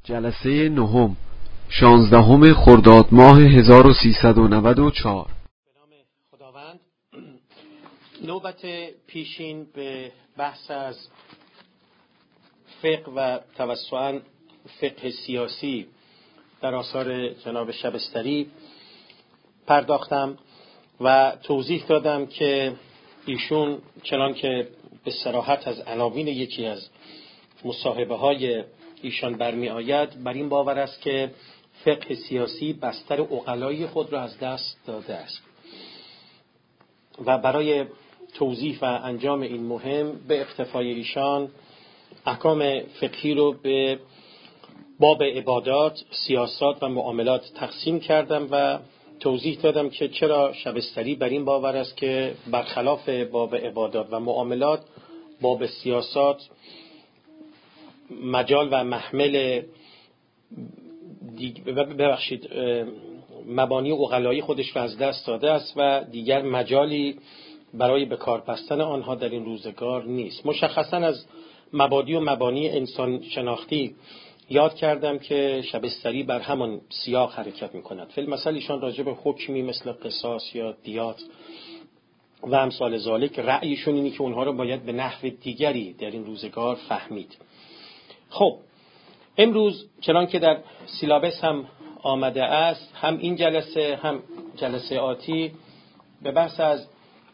جلسه نهم 16 خرداد ماه 1394. به نام خداوند. نوبت پیشین به بحث از فقه و توسعاً فقه سیاسی در آثار جناب شبستری پرداختم و توضیح دادم که ایشون چنان که به صراحت از عناوین یکی از مصاحبه های ایشان برمی آید، بر این باور است که فقه سیاسی بستر عقلایی خود را از دست داده است و برای توضیح و انجام این مهم به اقتفای ایشان احکام فقهی رو به باب عبادات، سیاست و معاملات تقسیم کردم و توضیح دادم که چرا شبستری بر این باور است که برخلاف باب عبادات و معاملات، باب سیاست مجال و محمل مبانی عقلایی خودش رو از دست داده است و دیگر مجالی برای به کار بستن آنها در این روزگار نیست. مشخصاً از مبادی و مبانی انسان شناختی یاد کردم که شبستری بر همان سیاق حرکت می‌کند. فی المثل ایشان راجع به حکمی مثل قصاص یا دیات و امثال ذالک رأیشون اینی که اونها رو باید به نحو دیگری در این روزگار فهمید. خب امروز چنان که در سیلابس هم آمده است، هم این جلسه هم جلسه آتی به بحث از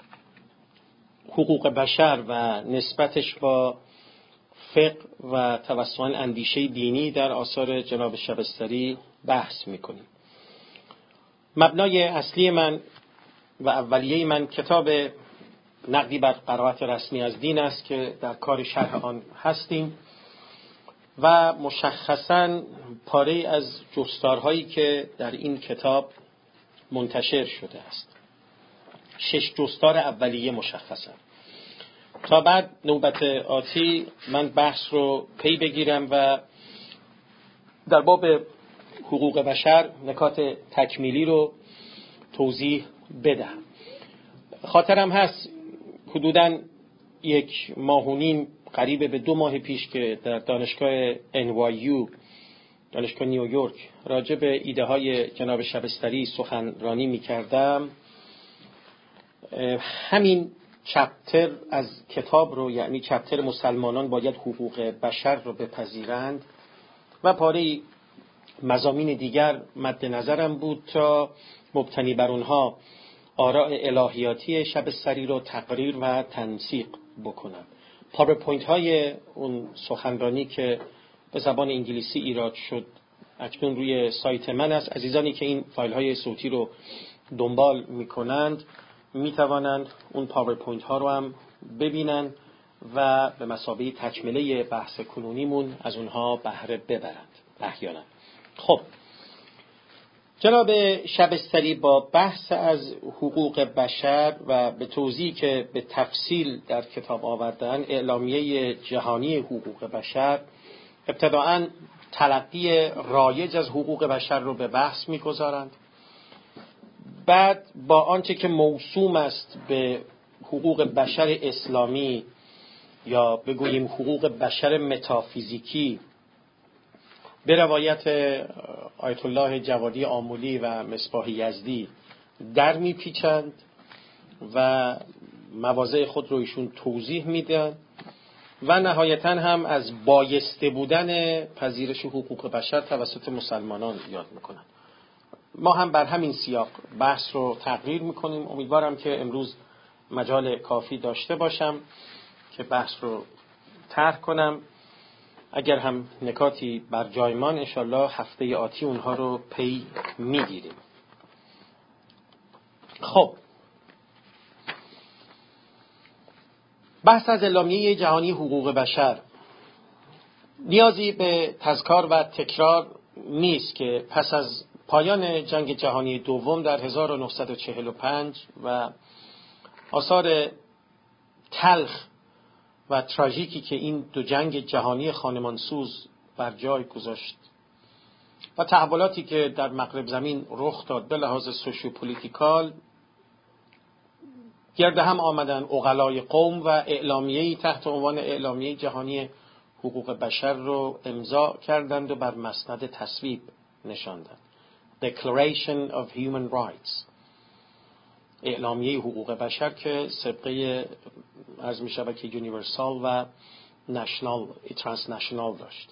حقوق بشر و نسبتش با فقه و توسعاً اندیشه دینی در آثار جناب شبستری بحث میکنیم. مبنای اصلی من و اولیه من کتاب نقدی بر قرائت رسمی از دین است که در کار شرح آن هستیم و مشخصاً پاره از جستارهایی که در این کتاب منتشر شده است. 6 جستار اولیه مشخصاً. تا بعد نوبت آتی من بحث رو پی بگیرم و در باب حقوق بشر نکات تکمیلی رو توضیح بدهم. خاطرم هست حدوداً 1 ماه و نیم قریب به 2 ماه پیش که در دانشگاه NYU دانشگاه نیویورک راجع به ایده های جناب شبستری سخنرانی می کردم، همین چپتر از کتاب رو، یعنی چپتر مسلمانان باید حقوق بشر رو بپذیرند و پاره مضامین دیگر مد نظرم بود تا مبتنی بر اونها آراء الهیاتی شبستری رو تقریر و تنسیق بکنم. پاورپوینت های اون سخنرانی که به زبان انگلیسی ایراد شد اکنون روی سایت من است. عزیزانی که این فایل های صوتی رو دنبال میکنند میتوانند اون پاورپوینت ها رو هم ببینند و به مثابه تکمله بحث کنونیمون از اونها بهره ببرند احیانا. خب جناب شبستری با بحث از حقوق بشر و به توضیحی که به تفصیل در کتاب آوردن، اعلامیه جهانی حقوق بشر، ابتداعاً تلقی رایج از حقوق بشر رو به بحث میگذارند. بعد با آنچه که موسوم است به حقوق بشر اسلامی یا بگوییم حقوق بشر متافیزیکی به روایت آیت الله جوادی آمولی و مصباح یزدی در میپیچند و مواضع خود رو ایشون توضیح میدن و نهایتاً هم از بایسته بودن پذیرش حقوق بشر توسط مسلمانان یاد میکنند. ما هم بر همین سیاق بحث رو تقریر میکنیم. امیدوارم که امروز مجال کافی داشته باشم که بحث رو طرح کنم. اگر هم نکاتی بر جایمان انشالله هفته آتی اونها رو پی میگیریم. خب بحث از اعلامیه جهانی حقوق بشر نیازی به تذکار و تکرار نیست که پس از پایان جنگ جهانی دوم در 1945 و آثار تلخ و تراژیکی که این 2 جنگ جهانی خانمانسوز بر جای گذاشت و تحولاتی که در مغرب زمین رخ داد به لحاظ سوشیوپولیتیکال، گرد هم آمدن عقلای قوم و اعلامیه‌ای تحت عنوان اعلامیه جهانی حقوق بشر رو امضا کردند و بر مسند تصویب نشاندند. Declaration of Human Rights، اعلامیه حقوق بشر که سابقه عرض می شود که یونیورسال و نشنال ترانسنشنال داشت.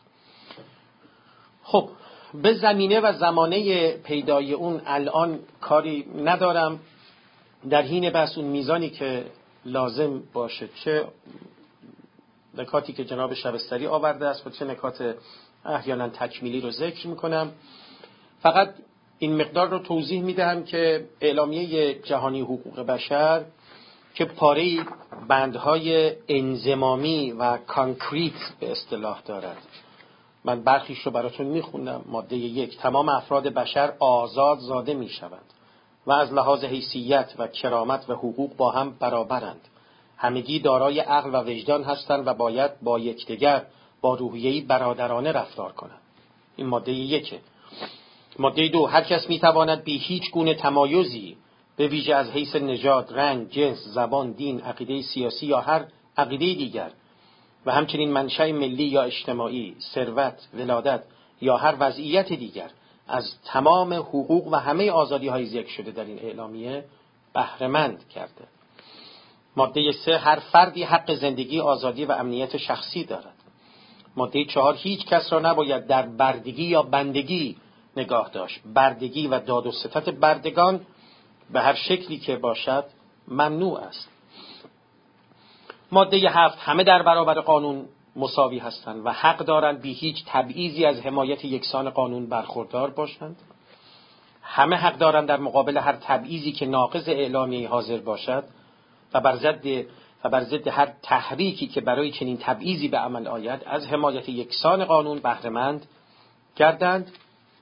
خب به زمینه و زمانه پیدای اون الان کاری ندارم. در حین بحث اون میزانی که لازم باشه، چه نکاتی که جناب شبستری آورده است و چه نکات احیانا تکمیلی رو ذکر میکنم. فقط این مقدار رو توضیح میدهم که اعلامیه جهانی حقوق بشر که پاره بندهای انضمامی و کانکریت به اصطلاح دارد، من برخیش رو براتون میخونم. ماده 1: تمام افراد بشر آزاد زاده میشوند و از لحاظ حیثیت و کرامت و حقوق با هم برابرند. همگی دارای عقل و وجدان هستند و باید با یکدیگر با روحیه‌ای برادرانه رفتار کنند. این ماده 1. ماده 2: هر کس میتواند بی هیچ گونه تمایزی به ویژه از حیث نژاد، رنگ، جنس، زبان، دین، عقیده سیاسی یا هر عقیده دیگر و همچنین منشأ ملی یا اجتماعی، ثروت، ولادت یا هر وضعیت دیگر از تمام حقوق و همه آزادی‌های ذکر شده در این اعلامیه بهره‌مند کرده. ماده 3: هر فردی حق زندگی، آزادی و امنیت شخصی دارد. ماده 4: هیچ کس را نباید در بردگی یا بندگی نگاه داشت. بردگی و داد و ستد بردگان به هر شکلی که باشد ممنوع است. ماده 7: همه در برابر قانون مساوی هستند و حق دارند بی هیچ تبعیضی از حمایت یکسان قانون برخوردار باشند. همه حق دارند در مقابل هر تبعیضی که ناقض اعلامیه حاضر باشد و بر ضد هر تحریکی که برای چنین تبعیضی به عمل آید از حمایت یکسان قانون بهره‌مند گردند.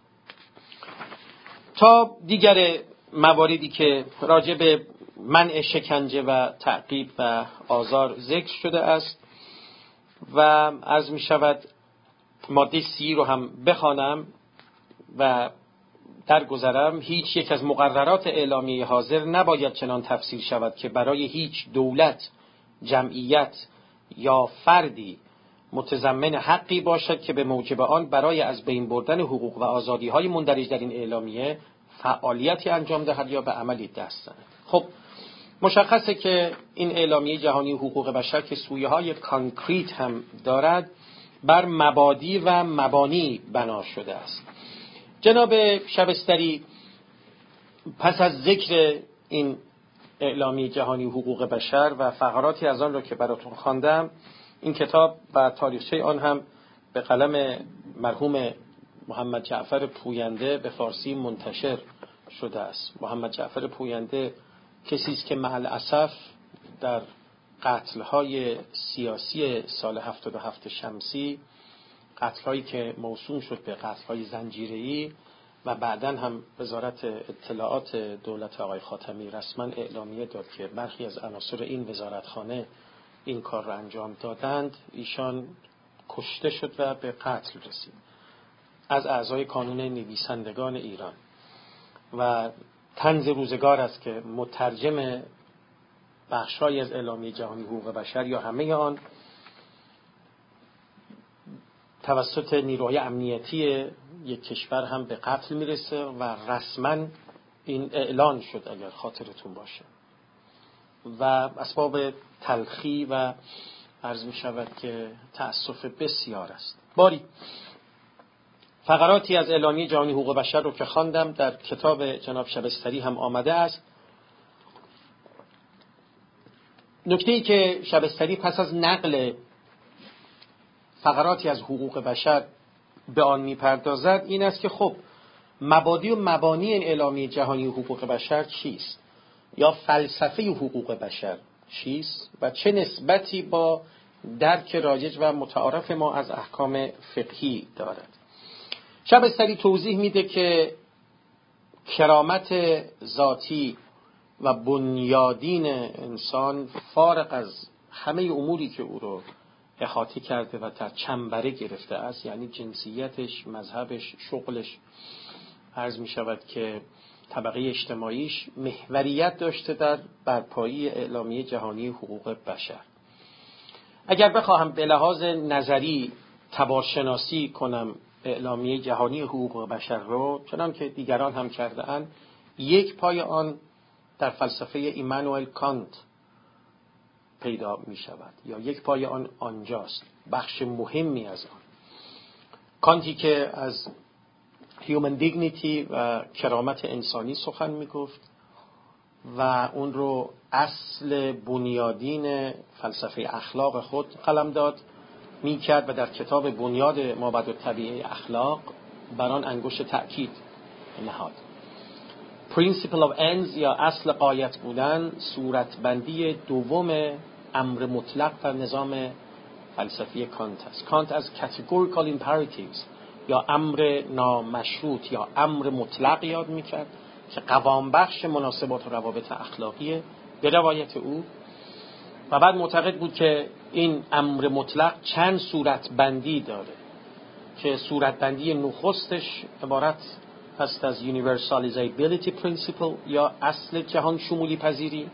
تا دیگر مواردی که راجع به منع شکنجه و تعقیب و آزار ذکر شده است و عرض می شود ماده 30 رو هم بخوانم و درگذرم. هیچ یک از مقررات اعلامیه حاضر نباید چنان تفسیر شود که برای هیچ دولت، جمعیت یا فردی متضمن حقی باشد که به موجب آن برای از بین بردن حقوق و آزادی‌های مندرج در این اعلامیه فعالیتی انجام دهد یا به عملی دست زند. خب مشخصه که این اعلامیه جهانی حقوق بشر که سویه‌های کانکریت هم دارد بر مبادی و مبانی بنا شده است. جناب شبستری پس از ذکر این اعلامیه جهانی حقوق بشر و فقراتی از آن را که براتون خواندم، این کتاب و تاریخچه آن هم به قلم مرحوم محمد جعفر پوینده به فارسی منتشر شده است. محمد جعفر پوینده کسی است که مع الاسف در قتل‌های سیاسی سال 77 شمسی، قتل‌هایی که موسوم شد به قتل‌های زنجیره‌ای و بعداً هم وزارت اطلاعات دولت آقای خاتمی رسما اعلامیه داد که برخی از عناصر این وزارتخانه این کار را انجام دادند، ایشان کشته شد و به قتل رسید از اعضای کانون نویسندگان ایران. و طنز روزگار است که مترجم بخش‌هایی از اعلامیه جهانی حقوق بشر یا همه آن توسط نیروهای امنیتی یک کشور هم به قتل میرسه و رسما این اعلان شد اگر خاطرتون باشه و اسباب تلخی و عرض می شود که تأسف بسیار است. باری فقراتی از اعلامیه جهانی حقوق بشر رو که خواندم در کتاب جناب شبستری هم آمده است. نکته‌ای که شبستری پس از نقل فقراتی از حقوق بشر به آن میپردازد این است که خب مبادی و مبانی این اعلامیه جهانی حقوق بشر چیست یا فلسفه حقوق بشر چیست و چه نسبتی با درک رایج و متعارف ما از احکام فقهی دارد. شبستری توضیح میده که کرامت ذاتی و بنیادین انسان فارغ از همه اموری که او رو احاطه کرده و در چنبره گرفته است، یعنی جنسیتش، مذهبش، شغلش، عرض می شود که طبقه اجتماعیش، محوریت داشته در برپایی اعلامیه جهانی حقوق بشر اگر بخواهم به لحاظ نظری تبارشناسی کنم اعلامیه جهانی حقوق بشر رو، چنان که دیگران هم کرده‌اند، یک پای آن در فلسفه ایمانوئل کانت پیدا می شود یا یک پای آن آنجاست، بخش مهمی از آن. کانتی که از human dignity و کرامت انسانی سخن می گفت و اون رو اصل بنیادین فلسفه اخلاق خود قلمداد می کرد و در کتاب بنیاد مابعد الطبیعه اخلاق بر آن انگشت تأکید نهاد. Principle of ends یا اصل غایت بودن صورتبندی دوم امر مطلق در نظام فلسفی کانت است. کانت از categorical imperatives یا امر نامشروط یا امر مطلق یاد میکرد که قوام بخش مناسبات و روابط اخلاقیه به روایت او، و بعد معتقد بود که این امر مطلق چند صورتبندی داره که صورتبندی نخستش عبارت هست از universalizability principle یا اصل جهان شمولی پذیری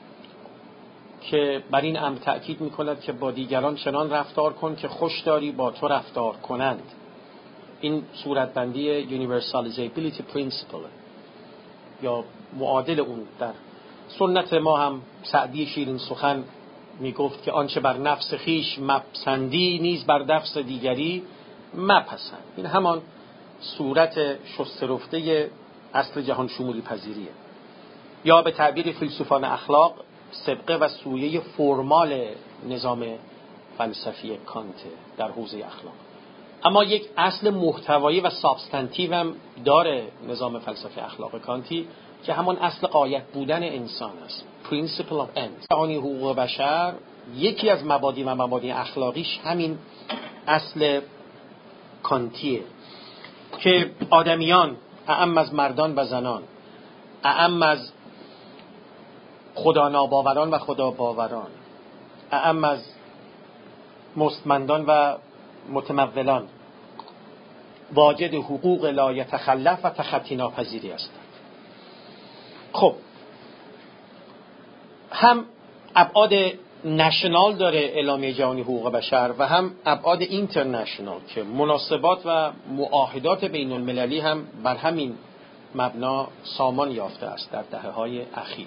که بر این امر تأکید میکند که با دیگران چنان رفتار کن که خوش داری با تو رفتار کنند. این صورتبندی universalizability principle یا معادل اون در سنت ما هم سعدی شیرین سخن میگفت که آنچه بر نفس خیش مپسندی نیز بر نفس دیگری مپسند. این همان صورت شسترفته اصل جهان شمولی پذیریه، یا به تعبیر فیلسوفان اخلاق سبقه و سویه فرمال نظام فلسفی کانت در حوزه اخلاق. اما یک اصل محتوایی و سابستانتیو هم داره نظام فلسفی اخلاق کانتی که همان اصل غایت بودن انسان است. Principle of ends. جهانی حقوق بشر یکی از مبادی و مبادی اخلاقیش همین اصل کانتیه که آدمیان اعم از مردان و زنان، اعم از خدا ناباوران و خدا باوران، اعم از مستمندان و متمولان، واجد حقوق لا یتخلف و تخطی ناپذیری هستند. خب هم ابعاد نشنال داره اعلامیه جهانی حقوق بشر و هم ابعاد اینترنشنال که مناسبات و معاهدات بین المللی هم بر همین مبنا سامان یافته است در دهه‌های اخیر.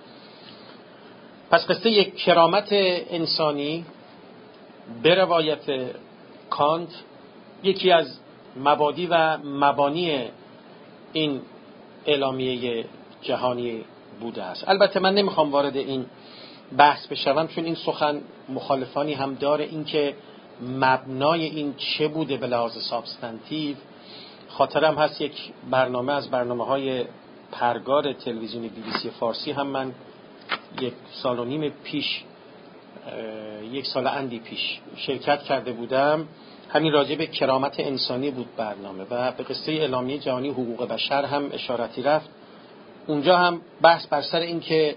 پس قصه یک کرامت انسانی به روایت کانت یکی از مبادی و مبانی این اعلامیه جهانی بوده است. البته من نمیخوام وارد این بحث بشوم چون این سخن مخالفانی هم داره، این که مبنای این چه بوده به لحاظ سابستانتیو. خاطرم هست یک برنامه از برنامه‌های پرگار تلویزیونی BBC فارسی هم من 1.5 سال پیش 1 سال اندی پیش شرکت کرده بودم. همین راجع به کرامت انسانی بود برنامه و به قصه اعلامیه جهانی حقوق بشر هم اشارتی رفت. اونجا هم بحث بر سر این که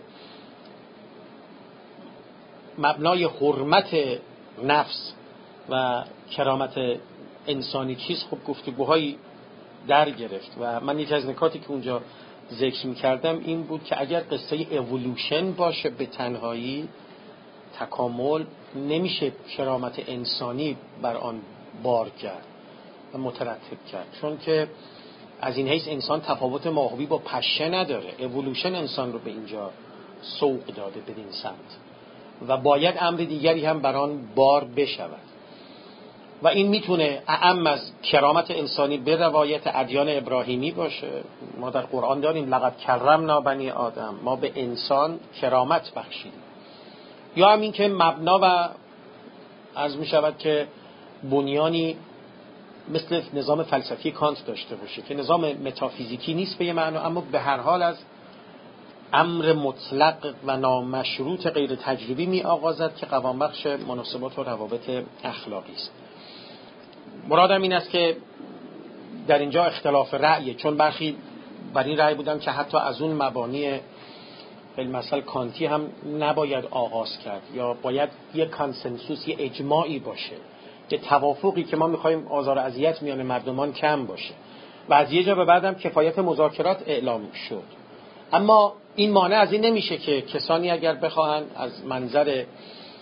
مبنای حرمت نفس و کرامت انسانی چیست، خب گفتگوهایی در گرفت و من یکی از نکاتی که اونجا ذکر می‌کردم این بود که اگر قصه اِوولوشن باشه به تنهایی، تکامل، نمیشه کرامت انسانی بر آن بار کرد و مترتب کرد، چون که از این حیث انسان تفاوت ماهوی با پشه نداره. اِوولوشن انسان رو به اینجا سوق داده بدین سمت و باید امر دیگری هم بر آن بار بشود و این میتونه اعم از کرامت انسانی به روایت ادیان ابراهیمی باشه. ما در قرآن داریم لقد کرمنا بنی آدم، ما به انسان کرامت بخشیدیم. یا همین که مبنا و عرض میشود که بنیانی مثل نظام فلسفی کانت داشته باشه که نظام متافیزیکی نیست به یه معنی، اما به هر حال از امر مطلق و نامشروط غیر تجربی می آغازد که قوام بخش مناسبات و روابط اخلاقی است. مرادم این است که در اینجا اختلاف رأیه، چون برخی بر این رأی بودن که حتی از اون مبانی بالمثل کانتی هم نباید آغاز کرد یا باید یک کانسنسوس، یک اجماعی باشه که توافقی که ما میخوایم آزار و اذیت میان مردمان کم باشه و از یه جا به بعدم کفایت مذاکرات اعلام شد. اما این مانع از این نمیشه که کسانی اگر بخواهند از منظر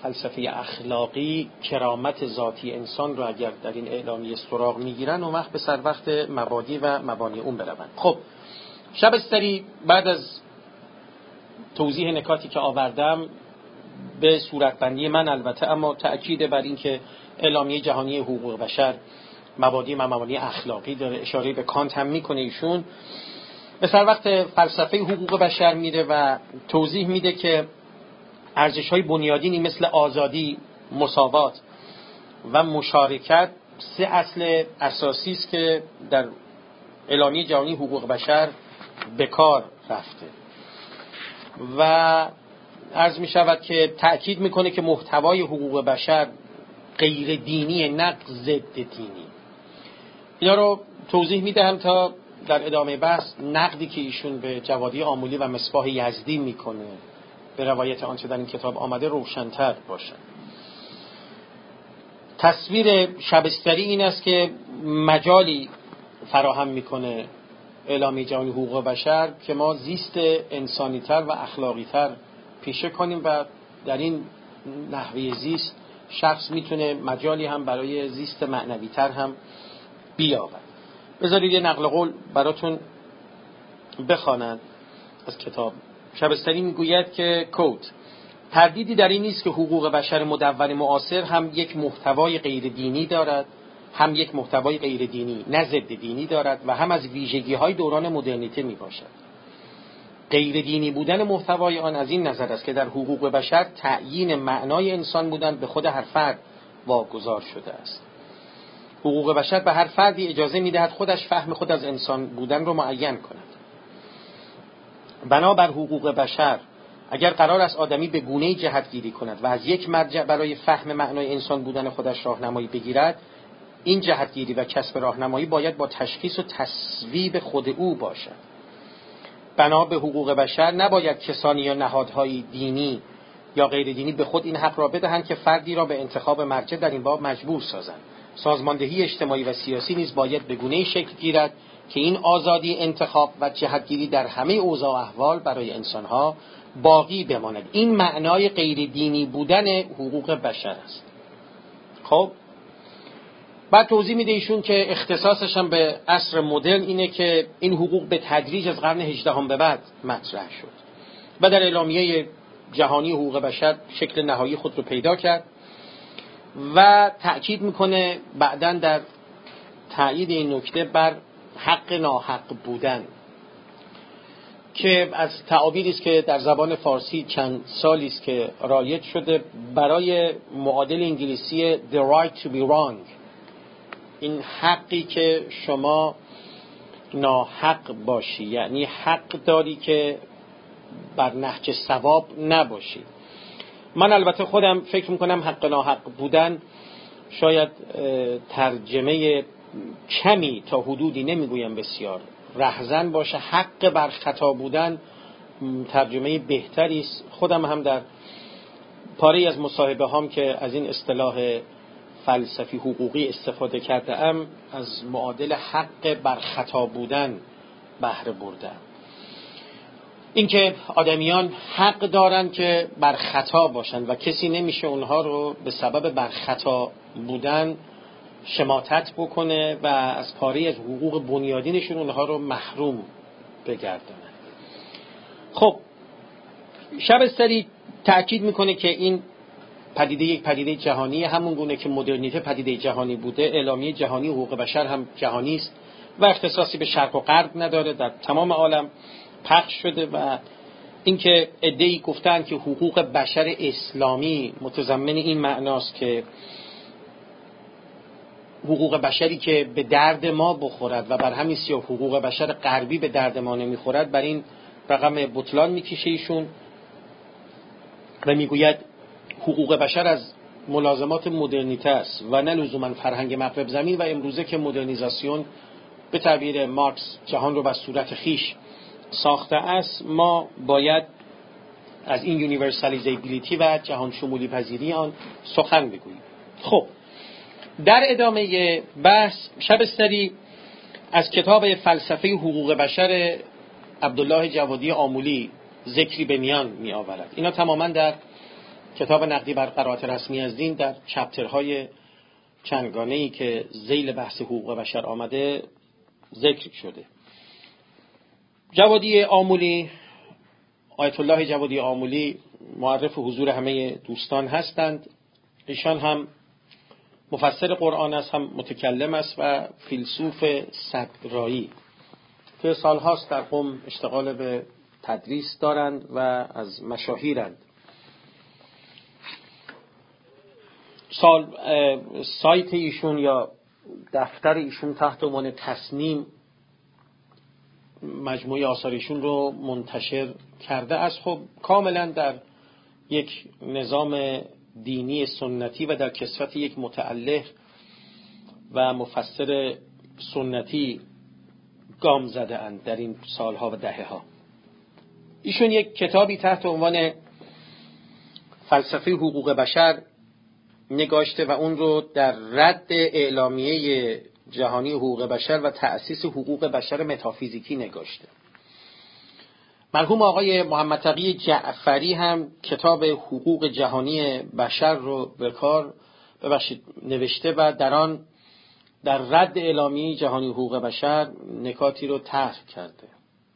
فلسفه اخلاقی کرامت ذاتی انسان رو اگر در این اعلامیه سراغ میگیرن، اون وقت به سر وقت مبادی و مبانی اون بروند. خب شبستری بعد از توضیح نکاتی که آوردم به صورتبندی من البته، اما تأکید بر این که اعلامیه جهانی حقوق بشر مبادی و مبانی اخلاقی داره، اشاره به کانت هم میکنه ایشون، به سر وقت فلسفه حقوق بشر میره و توضیح میده که ارزش‌های بنیادینی مثل آزادی، مساوات و مشارکت 3 اصل اساسی است که در اعلامیه جهانی حقوق بشر به کار رفته و عرض می شود که تأکید میکنه که محتوای حقوق بشر غیر دینی، نه ضد دینی. اینا رو توضیح میدهم تا در ادامه بحث نقدی که ایشون به جوادی آمولی و مصباح یزدی میکنه به روایت آنچه در این کتاب آمده روشن‌تر باشه. تصویر شبستری این است که مجالی فراهم میکنه اعلامیه جهانی حقوق بشر که ما زیست انسانی‌تر و اخلاقی‌تر پیشه کنیم و در این نحوه زیست شخص میتونه مجالی هم برای زیست معنوی‌تر هم بیابد. بذارید یه نقل قول براتون بخوانم از کتاب. شبستری میگوید که کوت: تردیدی در این نیست که حقوق بشر مدون معاصر هم یک محتوای غیر دینی دارد، هم یک محتوای غیر دینی نه ضد دینی دارد و هم از ویژگی‌های دوران مدرنیته میباشد. غیر دینی بودن محتوای آن از این نظر است که در حقوق بشر تعیین معنای انسان بودن به خود هر فرد واگذار شده است. حقوق بشر به هر فردی اجازه میدهد خودش فهم خود از انسان بودن رو معین کند. بنابر حقوق بشر اگر قرار است آدمی به گونه‌ای جهتگیری کند و از یک مرجع برای فهم معنای انسان بودن خودش راهنمایی بگیرد، این جهتگیری و کسب راهنمایی باید با تشخیص و تصویب خود او باشد. بنا به حقوق بشر نباید کسانی یا نهادهای دینی یا غیر دینی به خود این حق را بدهند که فردی را به انتخاب مرجع در این باب مجبور سازند. سازماندهی اجتماعی و سیاسی نیز باید به گونه‌ای شکل گیرد که این آزادی انتخاب و جهتگیری در همه اوضاع و احوال برای انسانها باقی بماند. این معنای غیر دینی بودن حقوق بشر است. خب بعد توضیح میده ایشون که اختصاصش هم به عصر مدرن اینه که این حقوق به تدریج از قرن 18 به بعد مطرح شد و در اعلامیه جهانی حقوق بشر شکل نهایی خود رو پیدا کرد و تأکید میکنه بعداً در تأیید این نکته بر حق ناحق بودن که از تعابیری است که در زبان فارسی چند سالی است که رایج شده برای معادل انگلیسی the right to be wrong. این حقی که شما ناحق باشی، یعنی حق داری که بر نهج صواب نباشی. من البته خودم فکر میکنم حق ناحق بودن شاید ترجمه کمی تا حدودی، نمیگویم بسیار، رهزن باشه. حق بر خطا بودن ترجمه بهتری است. خودم هم در پاره از مصاحبه هام که از این اصطلاح فلسفی حقوقی استفاده کرده ام از معادل حق بر خطا بودن بهره بردم. اینکه آدمیان حق دارن که بر خطا باشن و کسی نمیشه اونها رو به سبب بر خطا بودن شماتت بکنه و از پاره از حقوق بنیادینشون اونها رو محروم بگردونه. خب شبستری تأکید میکنه که این پدیده یک پدیده جهانی، همون گونه که مدرنیته پدیده جهانی بوده، اعلامیه جهانی حقوق بشر هم جهانی است و اختصاصی به شرق و غرب نداره، در تمام عالم پخش شده. و اینکه عده‌ای گفتن که حقوق بشر اسلامی متضمن این معناست که حقوق بشری که به درد ما بخورد و بر همین سیاه حقوق بشر غربی به درد ما نمیخورد، بر این رقم بطلان میکشه ایشون و میگوید حقوق بشر از ملازمات مدرنیته است و نه لزوما فرهنگ مغرب زمین و امروزه که مدرنیزاسیون به تعبیر مارکس جهان رو به صورت خیش ساخته است. ما باید از این یونیورسالیزیبیلیتی و جهان شمولی پذیری آن سخن بگوییم. خب در ادامه بحث شبستری از کتاب فلسفه حقوق بشر عبدالله جوادی آمولی ذکری به میان می آورد. اینا تماما در کتاب نقدی بر قرائت رسمی از دین در چپترهای چندگانه‌ای که ذیل بحث حقوق بشر آمده ذکر شده. جوادی آمولی، آیت الله جوادی آمولی معرف حضور همه دوستان هستند. ایشان هم مفسر قرآن است، هم متکلم است و فیلسوف صدرایی که سالهاست در قم اشتغال به تدریس دارند و از مشاهیرند. سایت ایشون یا دفتر ایشون تحت عنوان تصنیم مجموعه آثار ایشون رو منتشر کرده است. خب کاملا در یک نظام دینی سنتی و در کسوت یک متأله و مفسر سنتی گام زده اند در این سالها و دهه ها. ایشون یک کتابی تحت عنوان فلسفه حقوق بشر نگاشته و اون رو در رد اعلامیه جهانی حقوق بشر و تأسیس حقوق بشر متافیزیکی نگاشته. مرحوم آقای محمد تقی جعفری هم کتاب حقوق جهانی بشر رو به کار نوشته و در آن در رد اعلامیه جهانی حقوق بشر نکاتی رو طرح کرده.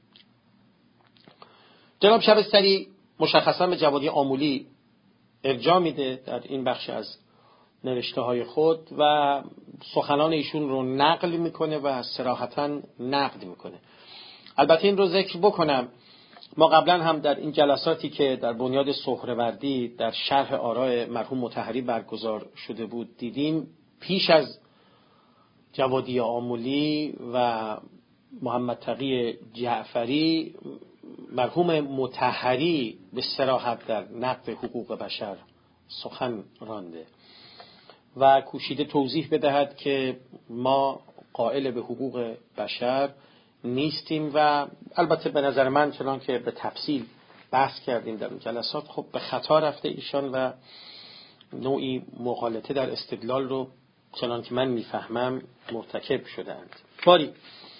جناب شبستری مشخصا به جوادی آمولی ارجاع میده در این بخش از نوشته های خود و سخنان ایشون رو نقل میکنه و صراحتاً نقد میکنه. البته این رو ذکر بکنم، ما قبلا هم در این جلساتی که در بنیاد سهروردی در شرح آراء مرحوم مطهری برگزار شده بود دیدیم، پیش از جوادی آمولی و محمد تقی جعفری مرحوم مطهری به صراحت در نقد حقوق بشر سخن رانده و کوشیده توضیح بدهد که ما قائل به حقوق بشر نیستیم و البته به نظر من چنان که به تفصیل بحث کردیم در این جلسات خب به خطا رفته ایشان و نوعی مغالطه در استدلال رو چنان که من میفهمم مرتکب شدند. باری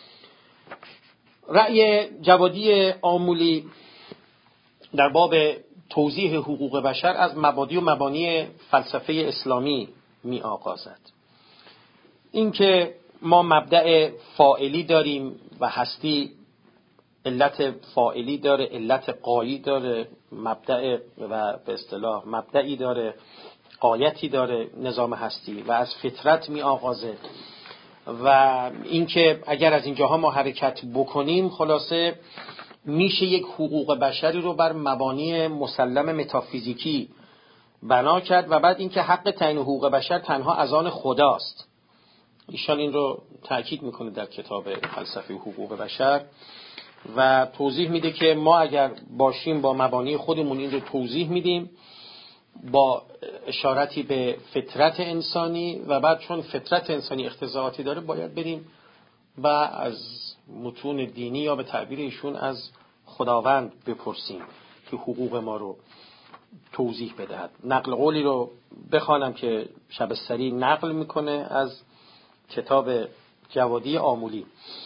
رأی جوادی آمولی در باب توضیح حقوق بشر از مبادی و مبانی فلسفه اسلامی می آغازد. این که ما مبدأ فاعلی داریم و هستی علت فاعلی داره، علت غایی داره، مبدأ و به اصطلاح مبدئی داره، غایتی داره نظام هستی و از فطرت می آغازه و اینکه اگر از اینجاها ما حرکت بکنیم خلاصه میشه یک حقوق بشری رو بر مبانی مسلم متافیزیکی بنا کرد و بعد اینکه حق تعیین حقوق بشر تنها از آن خداست. ایشان این رو تأکید میکنه در کتاب فلسفه حقوق بشر و توضیح میده که ما اگر باشیم با مبانی خودمون این رو توضیح میدیم با اشارتی به فطرت انسانی و بعد چون فطرت انسانی اختزاعاتی داره باید بریم و از متون دینی یا به تعبیر ایشون از خداوند بپرسیم که حقوق ما رو توضیح بدهد. نقل قولی رو بخوانم که شبستری نقل میکنه از کتاب جوادی آمولی.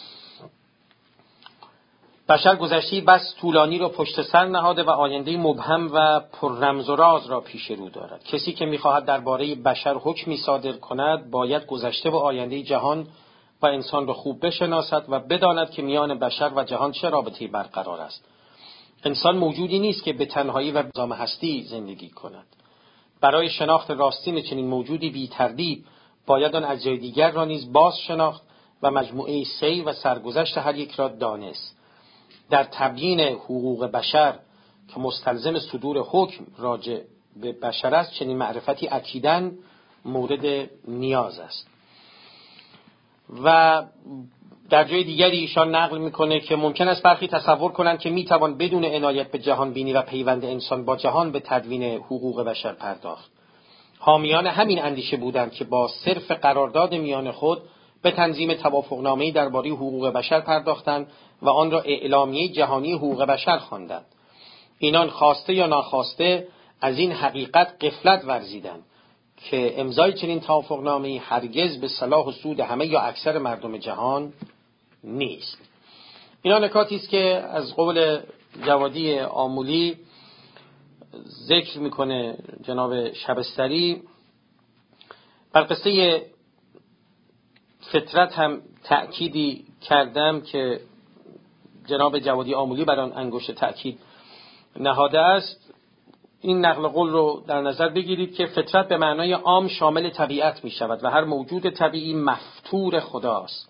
بشر گذشته بس طولانی را پشت سر نهاده و آینده مبهم و پر رمز و راز را پیش رو دارد. کسی که می‌خواهد درباره بشر حکمی صادر کند باید گذشته و آینده جهان و انسان را خوب بشناسد و بداند که میان بشر و جهان چه رابطه‌ای برقرار است. انسان موجودی نیست که به تنهایی و نظام هستی زندگی کند. برای شناخت راستین چنین موجودی بی تردید باید آن اجزای دیگر را نیز باز شناخت و مجموعه سیر و سرگذشت هر یک را دانست. در تبیین حقوق بشر که مستلزم صدور حکم راجع به بشر است چنین معرفتی اکیداً مورد نیاز است. و در جای دیگری ایشان نقل میکنه که ممکن است برخی تصور کنند که میتوان بدون عنایت به جهان بینی و پیوند انسان با جهان به تدوین حقوق بشر پرداخت. حامیان همین اندیشه بودند که با صرف قرارداد میان خود به تنظیم توافقنامه‌ای درباره حقوق بشر پرداختند و آن را اعلامیه جهانی حقوق بشر خواندند. اینان خواسته یا ناخواسته از این حقیقت غفلت ورزیدند که امضای چنین توافقنامه‌ای هرگز به صلاح و سود همه یا اکثر مردم جهان نیست. اینا نکاتی است که از قول جوادی آمولی ذکر میکنه جناب شبستری، بر قصه فطرت هم تأکیدی کردم که جناب جوادی آمولی بر آن انگشت تأکید نهاده است. این نقل قول رو در نظر بگیرید که فطرت به معنای عام شامل طبیعت می شود و هر موجود طبیعی مفطور خداست.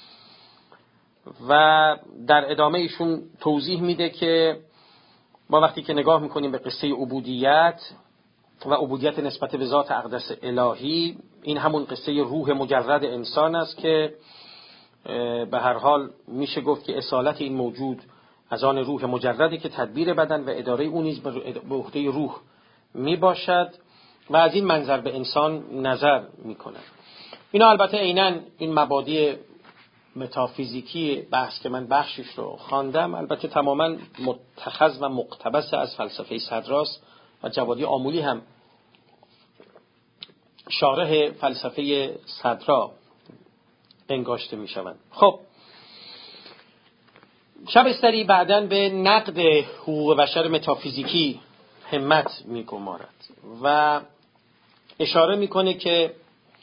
و در ادامه ایشون توضیح میده که ما وقتی که نگاه میکنیم به قصه عبودیت و عبودیت نسبت به ذات اقدس الهی، این همون قصه روح مجرد انسان است که به هر حال میشه گفت که اصالت این موجود از آن روح مجردی که تدبیر بدن و اداره اون نیز به عهده روح می باشد و از این منظر به انسان نظر می کند. اینا البته عیناً این مبادی متافیزیکی بحث که من بخشش رو خواندم البته تماماً متخذ و مقتبس از فلسفه صدراست و جوادی آمولی هم شارح فلسفه صدرا انگاشته می شوند. خب شبستری بعداً به نقد حقوق بشر متافیزیکی همت می گمارد و اشاره می کنه که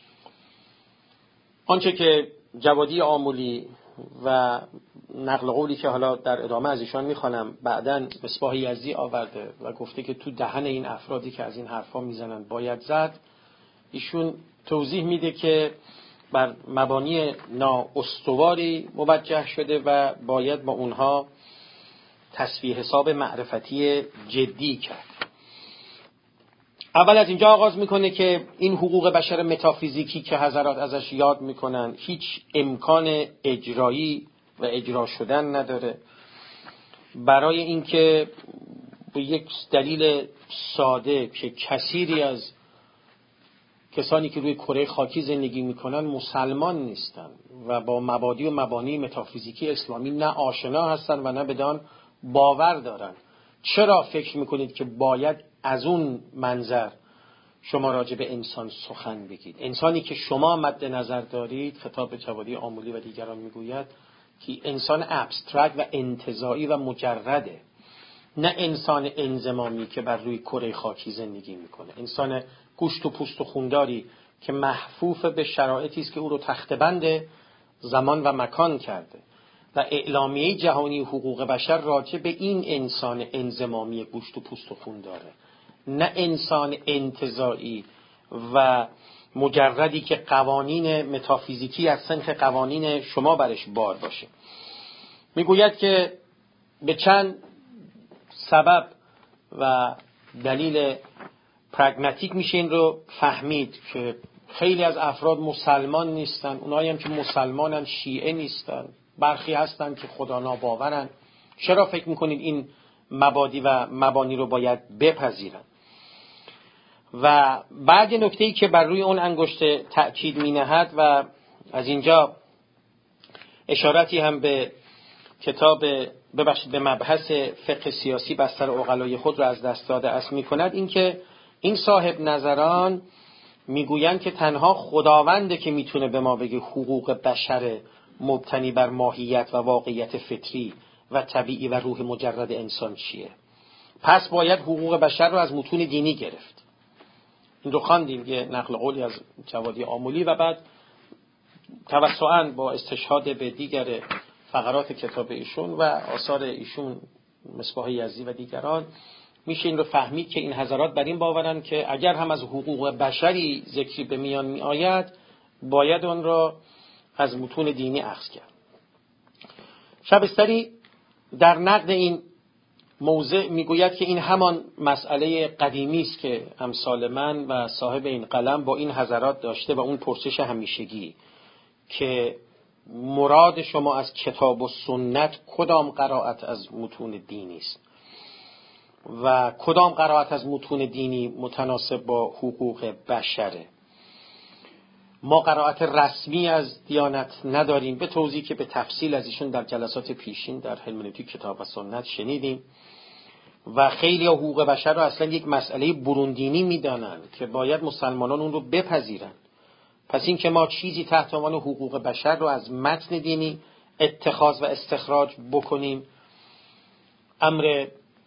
آنچه که جوادی آمولی و نقل قولی که حالا در ادامه از ایشان میخوانم بعداً مصباح یزدی آورده و گفته که تو دهن این افرادی که از این حرفا میزنن باید زد، ایشون توضیح میده که بر مبانی نااستواری موجه شده و باید با اونها تسویه حساب معرفتی جدی کرد. اول از اینجا آغاز میکنه که این حقوق بشر متافیزیکی که حضرات ازش یاد میکنن هیچ امکان اجرایی و اجرا شدن نداره، برای اینکه به یک دلیل ساده که کثیری از کسانی که روی کره خاکی زندگی میکنن مسلمان نیستن و با مبادی و مبانی متافیزیکی اسلامی نه آشنا هستن و نه بدان باور دارن. چرا فکر میکنید که باید از اون منظر شما راجع به انسان سخن بگید؟ انسانی که شما مد نظر دارید، خطاب به جوادی آمولی و دیگران میگوید که انسان ابسترکت و انتزاعی و مجرده، نه انسان انضمامی که بر روی کره خاکی زندگی میکنه، انسان گوشت و پوست و خونداری که محفوف به شرایطی است که او رو تخته‌بند زمان و مکان کرده و اعلامیه جهانی حقوق بشر راجع به این انسان انضمامی گوشت و پوست و خونداره، نه انسان انتزاعی و مجردی که قوانین متافیزیکی از سنخ قوانین شما برش بار باشه. میگوید که به چند سبب و دلیل پرگماتیک میشه این رو فهمید که خیلی از افراد مسلمان نیستن، اونایی هم که مسلمانن شیعه نیستن، برخی هستن که خدا ناباورن. چرا فکر میکنید این مبادی و مبانی رو باید بپذیرن؟ و بعد نکته‌ای که بر روی اون انگشت تأکید مینهد و از اینجا اشارتی هم به کتاب به مبحث فقه سیاسی بستر عقلای خود را از دست داده است میکند، این که این صاحب نظران میگویند که تنها خداونده که میتونه به ما بگه حقوق بشر مبتنی بر ماهیت و واقعیت فطری و طبیعی و روح مجرد انسان چیه. پس باید حقوق بشر رو از متون دینی گرفت. این رو خواندیم، یه نقل قولی از جوادی آمولی و بعد توسعاً با استشهاد به دیگر فقرات کتاب ایشون و آثار ایشون مصباح یزدی و دیگران میشه این رو فهمید که این حضرات بر این باورن که اگر هم از حقوق بشری ذکری به میان می آید باید اون را از متون دینی اخذ کرد. شبستری در نقد این موضع میگوید که این همان مسئله قدیمی است که امثال من و صاحب این قلم با این حضرات داشته و اون پرسش همیشگی که مراد شما از کتاب و سنت کدام قرائت از متون دینی است و کدام قرائت از متون دینی متناسب با حقوق بشره. ما قرائت رسمی از دیانت نداریم، به توضیحی که به تفصیل از ایشون در جلسات پیشین در هرمنوتیک کتاب و سنت شنیدیم و خیلی حقوق بشر رو اصلا یک مسئله بروندینی میدانند که باید مسلمانان اون رو بپذیرند. پس این که ما چیزی تحت عنوان حقوق بشر رو از متن دینی اتخاذ و استخراج بکنیم امر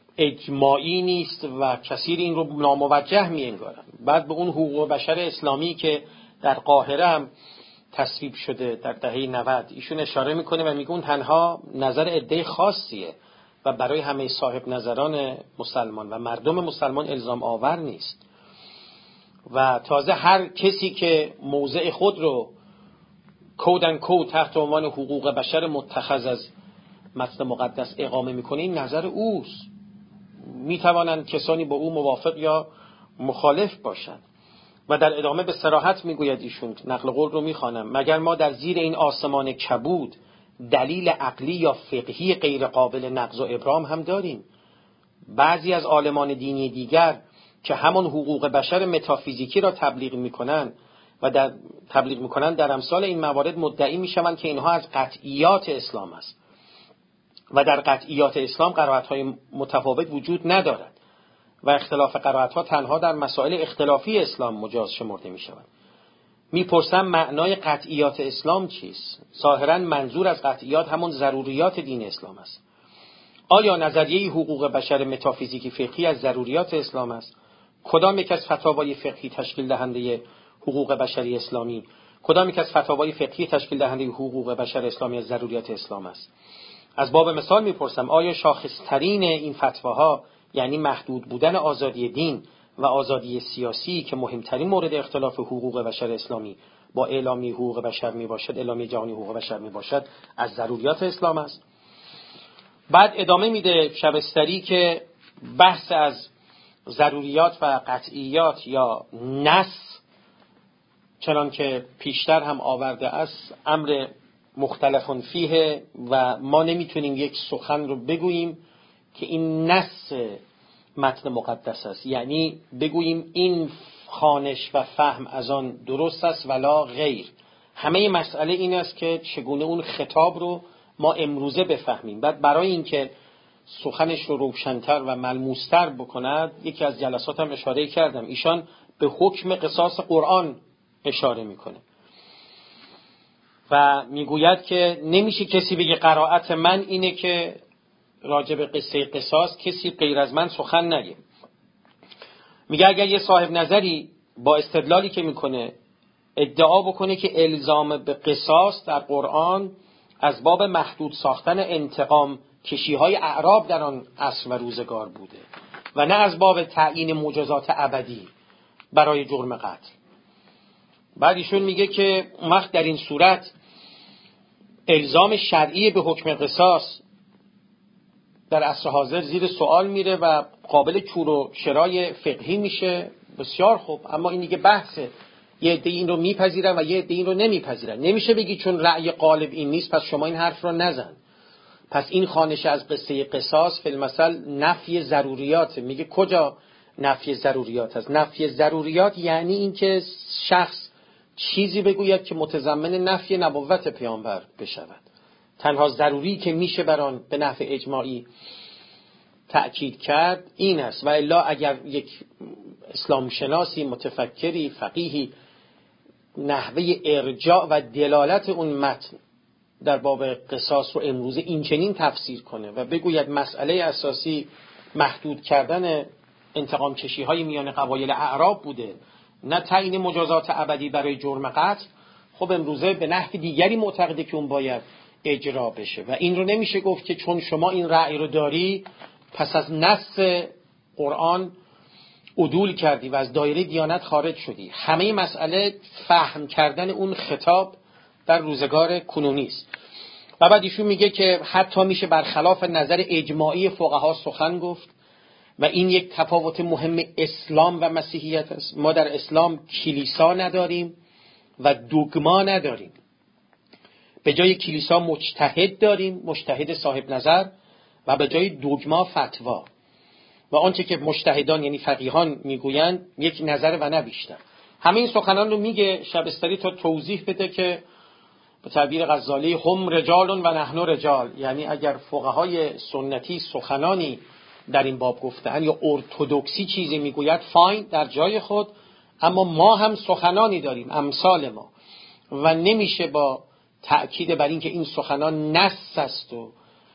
اجماعی نیست و کثیر این رو ناموجه می‌انگارن. بعد به اون حقوق بشر اسلامی که در قاهره هم تصویب شده در دهه 90 ایشون اشاره میکنه و میگه اون تنها نظر عده خاصیه و برای همه صاحب نظران مسلمان و مردم مسلمان الزام آور نیست. و تازه هر کسی که موضع خود رو کودن کود تحت عنوان حقوق بشر متخذ از متن مقدس اقامه میکنه، این نظر اوست. میتوانند کسانی با او موافق یا مخالف باشند. و در ادامه به صراحت میگوید ایشون، نقل قول رو میخوانم: مگر ما در زیر این آسمان کبود دلیل عقلی یا فقهی غیر قابل نقض و ابرام هم داریم؟ بعضی از عالمان دینی دیگر که همان حقوق بشر متافیزیکی را تبلیغ میکنند در امثال این موارد مدعی میشوند که اینها از قطعیات اسلام است و در قطعیات اسلام قرائت‌های متفاوت وجود ندارد و اختلاف قرائت‌ها تنها در مسائل اختلافی اسلام مجاز شمرده می‌شود. می‌پرسم معنای قطعیات اسلام چیست؟ ظاهراً منظور از قطعیات همون ضروریات دین اسلام است. آیا نظریه حقوق بشر متافیزیکی فقهی از ضروریات اسلام است؟ کدام یک از فتاوای فقهی تشکیل دهنده حقوق بشری اسلامی، کدام یک از فتاوای فقهی تشکیل دهنده حقوق بشر اسلامی از ضروریات اسلام است؟ از باب مثال می‌پرسم آیا شاخص‌ترین این فتواها، یعنی محدود بودن آزادی دین و آزادی سیاسی که مهمترین مورد اختلاف حقوق بشر اسلامی با اعلامیه حقوق بشر میباشد، اعلامیه جهانی حقوق بشر میباشد، از ضروریات اسلام است؟ بعد ادامه میده شبستری که بحث از ضروریات و قطعیات یا نص، چنان که پیشتر هم آورده است، امر مختلف فیه و ما نمیتونیم یک سخن رو بگوییم که این نص متن مقدس است، یعنی بگوییم این خوانش و فهم از آن درست است ولا غیر. همه مسئله این است که چگونه اون خطاب رو ما امروزه بفهمیم. بعد برای اینکه سخنش رو روشن‌تر و ملموس‌تر بکند، یکی از جلسات هم اشاره کردم، ایشان به حکم قصاص قرآن اشاره میکنه و میگوید که نمیشه کسی بگه قرائت من اینه که راجع به قصه قصاص کسی غیر از من سخن نگه. میگه اگر یه صاحب نظری با استدلالی که میکنه ادعا بکنه که الزام به قصاص در قرآن از باب محدود ساختن انتقام کشی‌های اعراب در آن عصر و روزگار بوده و نه از باب تعیین مجازات ابدی برای جرم قتل، بعد ایشون میگه که وقت در این صورت الزام شرعی به حکم قصاص در عصر حاضر زیر سوال میره و قابل چور و شرای فقهی میشه. بسیار خوب، اما این دیگه بحثه، یه عده این رو میپذیرن و یه عده این رو نمیپذیرن. نمیشه بگی چون رأی غالب این نیست پس شما این حرف رو نزن. پس این خوانش از قصه قصاص فی المثل نفی ضروریات. میگه کجا نفی ضروریات است؟ نفی ضروریات یعنی این که شخص چیزی بگوید که متضمن نفی نبوت پیامبر بشود. تنها ضروری که میشه بر آن به نحو اجماعی تأکید کرد این است، و الا اگر یک اسلام شناسی، متفکری، فقیهی نحوه ارجاع و دلالت اون متن در باب قصاص رو امروزه این چنین تفسیر کنه و بگوید مسئله اساسی محدود کردن انتقام کشی های میان قبایل اعراب بوده، نه تعیین مجازات ابدی برای جرم قتل، خب امروزه به نحو دیگری معتقده که اون باید اجرا بشه و این رو نمیشه گفت که چون شما این رأی رو داری پس از نص قرآن عدول کردی و از دایره دیانت خارج شدی. همه مسئله فهم کردن اون خطاب در روزگار کنونی است. و بعد ایشون میگه که حتی میشه برخلاف نظر اجماعی فقها سخن گفت و این یک تفاوت مهم اسلام و مسیحیت است. ما در اسلام کلیسا نداریم و دوگما نداریم. به جای کلیسا مجتهد داریم، مجتهد صاحب نظر، و به جای دوگما فتوا. و آنچه که مجتهدان یعنی فقیهان میگویند یک نظر و نه بیشتر. همه این سخنان رو میگه شبستری تا توضیح بده که به تعبیر غزالی هم رجال و نحن رجال، یعنی اگر فقهای سنتی سخنانی در این باب گفتن یا ارتدوکسی چیزی میگوید فاین در جای خود، اما ما هم سخنانی داریم امثال ما و نمیشه با تأکید بر این که این سخنان نص است و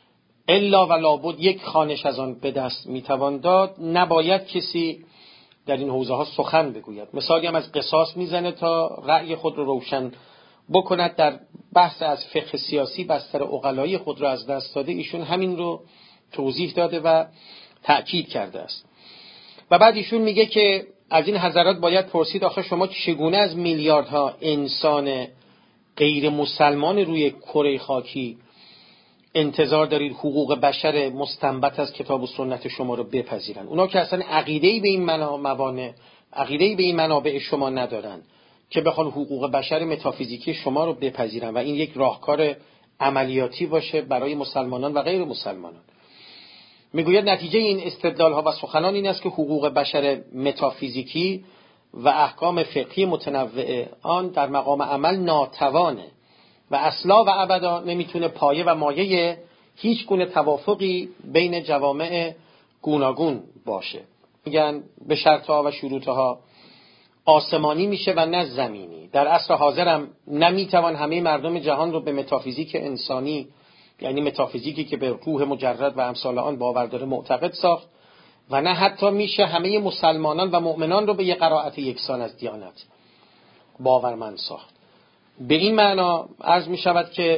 الا و لابد یک خوانش از آن به دست میتوان داد، نباید کسی در این حوزه ها سخن بگوید. مثالی هم از قصاص میزنه تا رأی خود رو روشن بکند. در بحث از فقه سیاسی بستر عقلایی خود رو از دست داده، ایشون همین رو توضیح داده و تأکید کرده است. و بعد ایشون میگه که از این حضرات باید پرسید آخه شما چگونه از میلیاردها انسان غیر مسلمان روی کره خاکی انتظار دارید حقوق بشر مستنبط از کتاب و سنت شما رو بپذیرن؟ اونا که اصلا عقیده‌ای به این موانع، عقیده‌ای به این منابع شما ندارن که بخوان حقوق بشر متافیزیکی شما رو بپذیرن و این یک راهکار عملیاتی باشه برای مسلمانان و غیر مسلمانان. میگوید نتیجه این استدلال‌ها و سخنان این است که حقوق بشر متافیزیکی و احکام فقهی متنوع آن در مقام عمل ناتوانه و اصلا و ابدا نمیتونه پایه و مایه هیچ گونه توافقی بین جوامع گوناگون باشه. میگن به شرطها و شروطها آسمانی میشه و نه زمینی. در عصر حاضر هم نمیتوان همه مردم جهان رو به متافیزیک انسانی، یعنی متافیزیکی که به روح مجرد و امثال آن باور داره، معتقد ساخت و نه حتی میشه همه مسلمانان و مؤمنان رو به یه قرائت یکسان از دیانت باورمند ساخت. به این معنا عرض می شود که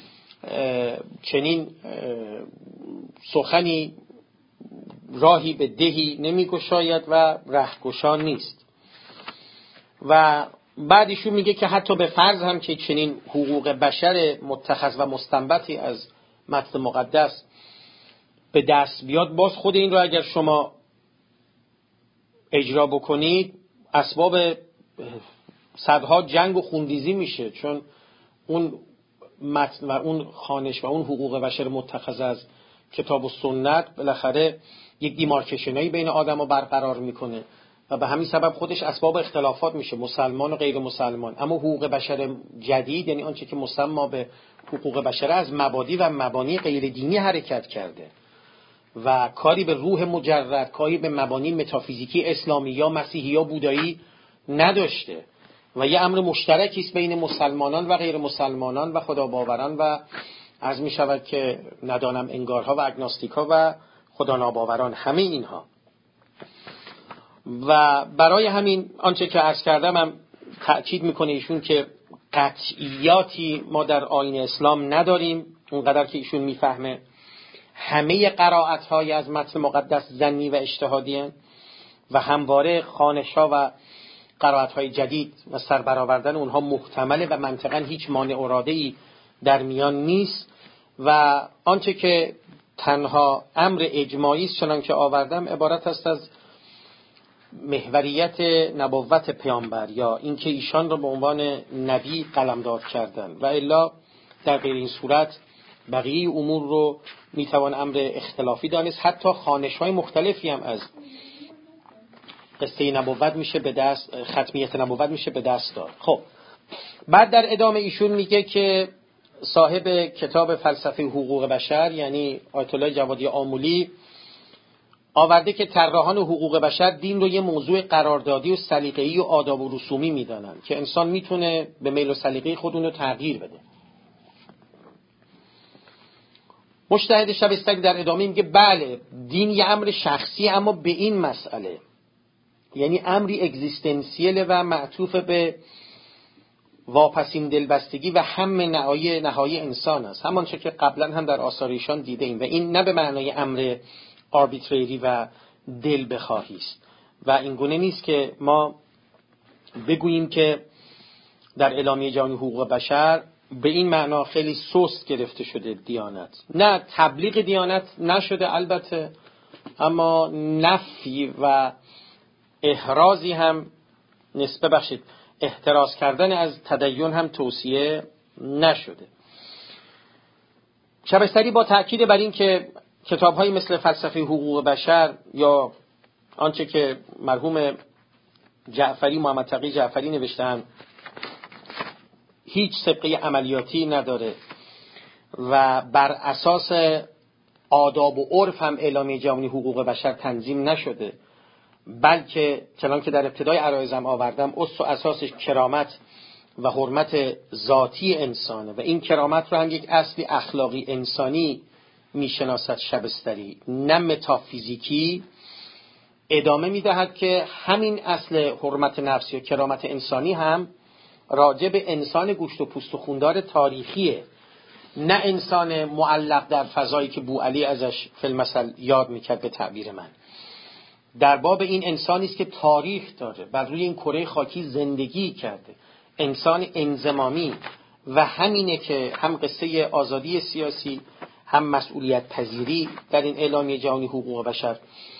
چنین سخنی راهی به دهی نمی گشاید و رهگشا نیست. و بعدشون میگه که حتی به فرض هم که چنین حقوق بشر متخذ و مستنبطی از متن مقدس به دست بیاد، باز خود این رو اگر شما اجرا بکنید اسباب صدها جنگ و خونریزی میشه، چون اون متن و اون خوانش و اون حقوق بشر متخذ از کتاب و سنت بالاخره یک دیمارکشنایی بین آدم رو برقرار میکنه و به همین سبب خودش اسباب اختلافات میشه، مسلمان و غیر مسلمان. اما حقوق بشر جدید، یعنی آنچه که مسمى به حقوق بشر، از مبادی و مبانی غیر دینی حرکت کرده و کاری به روح مجرد، کاری به مبانی متافیزیکی اسلامی یا مسیحی یا بودایی نداشته و یه امر مشترکی است بین مسلمانان و غیر مسلمانان و خداباوران و عرض می شود که ندانم انگارها و اگناستیکا و خدا ناباوران، همه اینها. و برای همین آنچه که عرض کردم هم تأکید میکنه ایشون که قطعیاتی ما در آیین اسلام نداریم اونقدر که ایشون میفهمه. همه قرائت های از متن مقدس ظنی و اجتهادی هستند و همواره خوانش‌ها و قرائت‌های جدید و سربرآوردن اونها محتمله و منطقاً هیچ مانع و رادعی در میان نیست. و آنچه که تنها امر اجماعی است چنان که آوردم عبارت است از محوریت نبوت پیامبر یا اینکه ایشان را به عنوان نبی قلمداد کردن و الا در غیر این صورت بقیه امور رو میتوان امر اختلافی دانست. حتی خوانش‌های مختلفی هم از قصه نبوت میشه به دست، ختمیت نبوت میشه به دست داد. خب بعد در ادامه ایشون میگه که صاحب کتاب فلسفه حقوق بشر یعنی آیت الله جوادی آمولی آورده که طراحان حقوق بشر دین رو یه موضوع قراردادی و سلیقه‌ای و آداب و رسومی میدانن که انسان میتونه به میل و سلیقه خودون رو تغییر بده. مجتهد شبستری در ادامه میگه بله دین یه امر شخصی، اما به این مسئله، یعنی امری اگزیستنسیل و معطوف به واپسین دلبستگی و هم نهایی انسان است، همانچه که قبلا هم در آثار ایشان دیده ایم. و این نه به معنای امر آربیتریری و دل بخواهی است و این گونه نیست که ما بگوییم که در اعلامیه جهانی حقوق بشر به این معنا خیلی سست گرفته شده دیانت. نه، تبلیغ دیانت نشده البته، اما نفی و احرازی هم احتراز کردن از تدین هم توصیه نشده. شبستری با تأکید بر این که کتاب‌هایی مثل فلسفه حقوق بشر یا آنچه که مرحوم جعفری، محمد تقی جعفری نوشتن هیچ سابقه عملیاتی نداره و بر اساس آداب و عرف هم اعلامیه جهانی حقوق بشر تنظیم نشده، بلکه چنان که در ابتدای عرایزم آوردم اصل و اساسش کرامت و حرمت ذاتی انسانه و این کرامت رو هم یک اصلی اخلاقی انسانی میشناسد شبستری، نه متافیزیکی، ادامه میدهد که همین اصل حرمت نفس یا کرامت انسانی هم راجع به انسان گوشت و پوست و خوندار تاریخیه، نه انسان معلق در فضایی که بوعلی ازش فی المثل یاد میکرد. به تعبیر من در باب این انسانی است که تاریخ داره، بر روی این کره خاکی زندگی کرده، انسان انضمامی، و همینه که هم قصه آزادی سیاسی هم مسئولیت پذیری در این اعلامیه جهانی حقوق بشر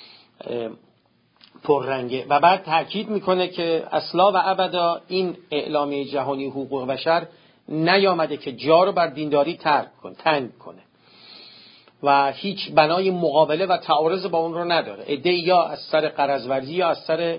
پررنگه. و بعد تأکید میکنه که اصلا و ابدا این اعلامیه جهانی حقوق بشر نیامده که جا رو بر دینداری تنگ کنه و هیچ بنای مقابله و تعارض با اون رو نداره. عده‌ای یا از سر غرض‌ورزی یا از سر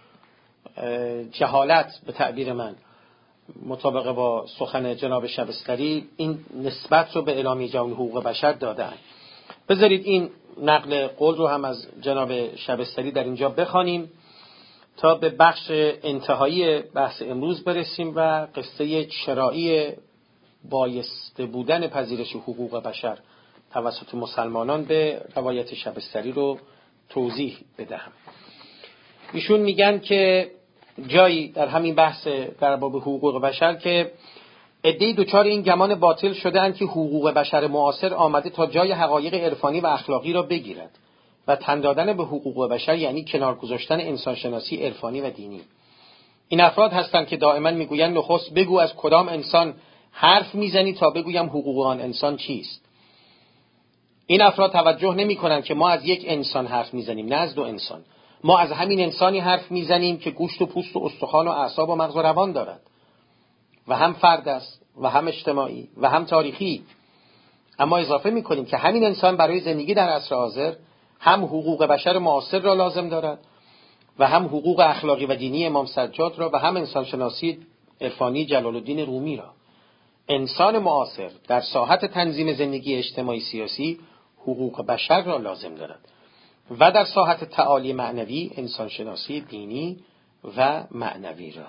جهالت به تعبیر من مطابق با سخن جناب شبستری این نسبت رو به اعلامیه جهانی حقوق بشر دادن. بذارید این نقل قول رو هم از جناب شبستری در اینجا بخوانیم تا به بخش انتهایی بحث امروز برسیم و قصه چرایی بایسته بودن پذیرش حقوق بشر توسط مسلمانان به روایت شبستری رو توضیح بدهم. ایشون میگن که جایی در همین بحث در باب حقوق بشر که عده‌ای دچار این گمان باطل شده‌اند که حقوق بشر معاصر آمده تا جای حقایق عرفانی و اخلاقی را بگیرد و تن دادن به حقوق بشر یعنی کنار گذاشتن انسانشناسی عرفانی و دینی. این افراد هستند که دائما میگویند نخست بگو از کدام انسان حرف میزنی تا بگویم حقوق آن انسان چیست. این افراد توجه نمی‌کنند که ما از یک انسان حرف میزنیم، نه از دو انسان. ما از همین انسانی حرف میزنیم که گوشت و پوست و استخوان و اعصاب و مغز و روان دارد و هم فرد است و هم اجتماعی و هم تاریخی. اما اضافه می‌کنیم که همین انسان برای زندگی در عصر حاضر هم حقوق بشر معاصر را لازم دارد و هم حقوق اخلاقی و دینی امام سجاد را و هم انسانشناسی عرفانی جلال الدین رومی را. انسان معاصر در ساحت تنظیم زندگی اجتماعی سیاسی حقوق بشر را لازم دارد و در ساحت تعالی معنوی انسانشناسی دینی و معنوی را.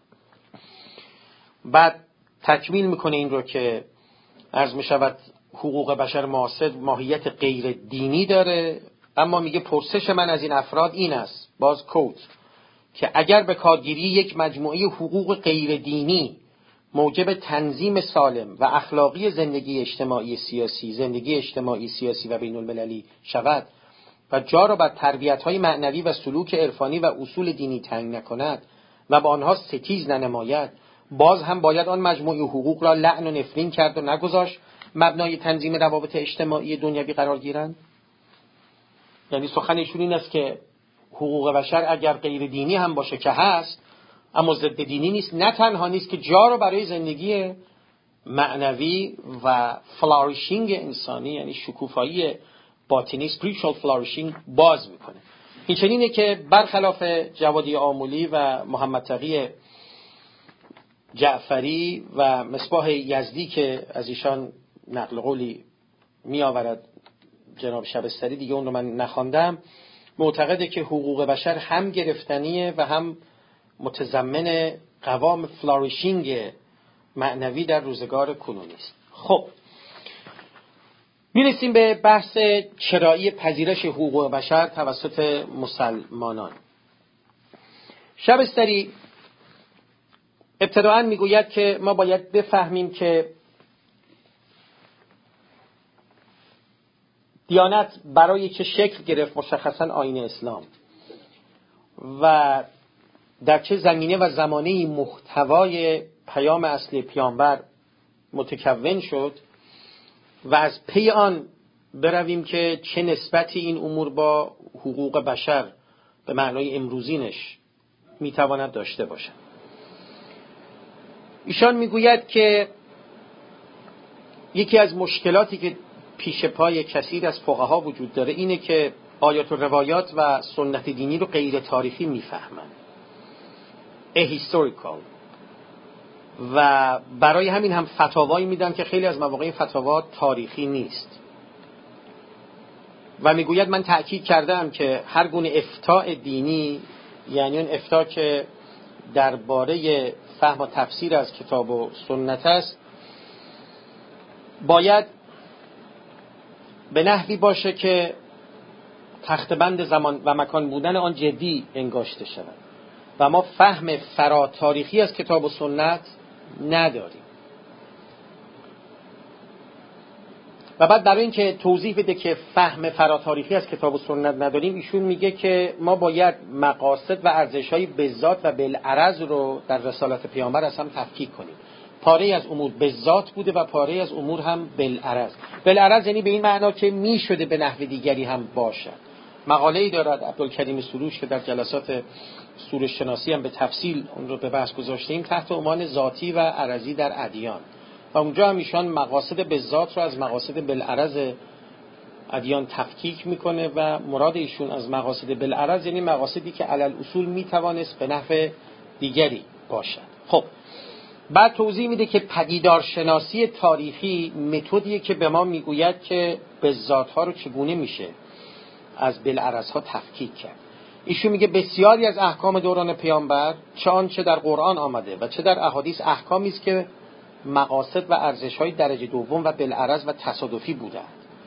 بعد تکمیل میکنه این رو که عرض میشود حقوق بشر معاصر ماهیت غیر دینی داره، اما میگه پرسش من از این افراد این است، باز کوت، که اگر به کارگیری یک مجموعه حقوق غیر دینی موجب تنظیم سالم و اخلاقی زندگی اجتماعی سیاسی و بین المللی شود و جا را بر تربیت‌های معنوی و سلوک عرفانی و اصول دینی تنگ نکند و با آنها ستیز ننماید، باز هم باید آن مجموعه حقوق را لعن و نفرین کرد و نگذاشت مبنای تنظیم روابط اجتماعی دنیوی قرار گیرند. یعنی سخن ایشون این است که حقوق بشر اگر غیر دینی هم باشه که هست، اما ضد دینی نیست، نه تنها نیست که جا رو برای زندگی معنوی و فلاریشینگ انسانی یعنی شکوفایی باطنی spiritual flourishing باز میکنه. این چنینه که برخلاف جوادی آمولی و محمد تقی جعفری و مصباح یزدی که از ایشان نقل قولی می آورد جناب شبستری، دیگه اون رو من نخواندم، معتقده که حقوق بشر هم گرفتنیه و هم متضمن قوام فلاریشینگ معنوی در روزگار کنونی است. خب میرسیم به بحث چرایی پذیرش حقوق بشر توسط مسلمانان. شبستری ابتداءً میگوید که ما باید بفهمیم که دیانت برای چه شکل گرفت، مشخصاً آیین اسلام، و در چه زمینه و زمانه‌ای محتوای پیام اصلی پیامبر متکون شد و از پی آن برویم که چه نسبتی این امور با حقوق بشر به معنای امروزینش میتواند داشته باشد. ایشان میگوید که یکی از مشکلاتی که پیش پای کثیر از فقها وجود داره اینه که آیات و روایات و سنت دینی رو غیر تاریخی میفهمند، ahistorical، و برای همین هم فتاوایی میدن که خیلی از مواقع فتاوا تاریخی نیست. و میگوید من تأکید کردم که هر گونه افتاء دینی، یعنی اون افتاء که درباره فهم و تفسیر از کتاب و سنت است، باید به نحوی باشه که تختبند زمان و مکان بودن آن جدی انگاشته شود و ما فهم فراتاریخی از کتاب و سنت نداریم. و بعد برای اینکه توضیح بده که فهم فراتاریخی از کتاب و سنت نداریم، ایشون میگه که ما باید مقاصد و ارزش‌های بذات و بالعرض رو در رسالت پیامبر از هم تفکیک کنیم. پاره از امور بذات بوده و پاره از امور هم بالعرض. بالعرض یعنی به این معنا که میشده به نحو دیگری هم باشد. مقاله‌ای دارد عبدالکریم سروش که در جلسات سوره شناسی هم به تفصیل اون رو به بحث گذاشتیم تحت عنوان ذاتی و عرضی در ادیان، و اونجا هم ایشان مقاصد بذات رو از مقاصد بالعرض ادیان تفکیک میکنه و مراد ایشون از مقاصد بالعرض یعنی مقاصدی که علل اصول میتوانست به نحو دیگری باشد. خب بعد توضیح میده که پدیدارشناسی تاریخی متدیه که به ما میگوید که بذات‌ها رو چگونه میشه از بالعرض‌ها تفکیک کرد. ایشون میگه بسیاری از احکام دوران پیامبر، چه آنچه در قرآن آمده و چه در احادیث، احکامی است که مقاصد و ارزش‌های درجه دوم و بالعرض و تصادفی بودند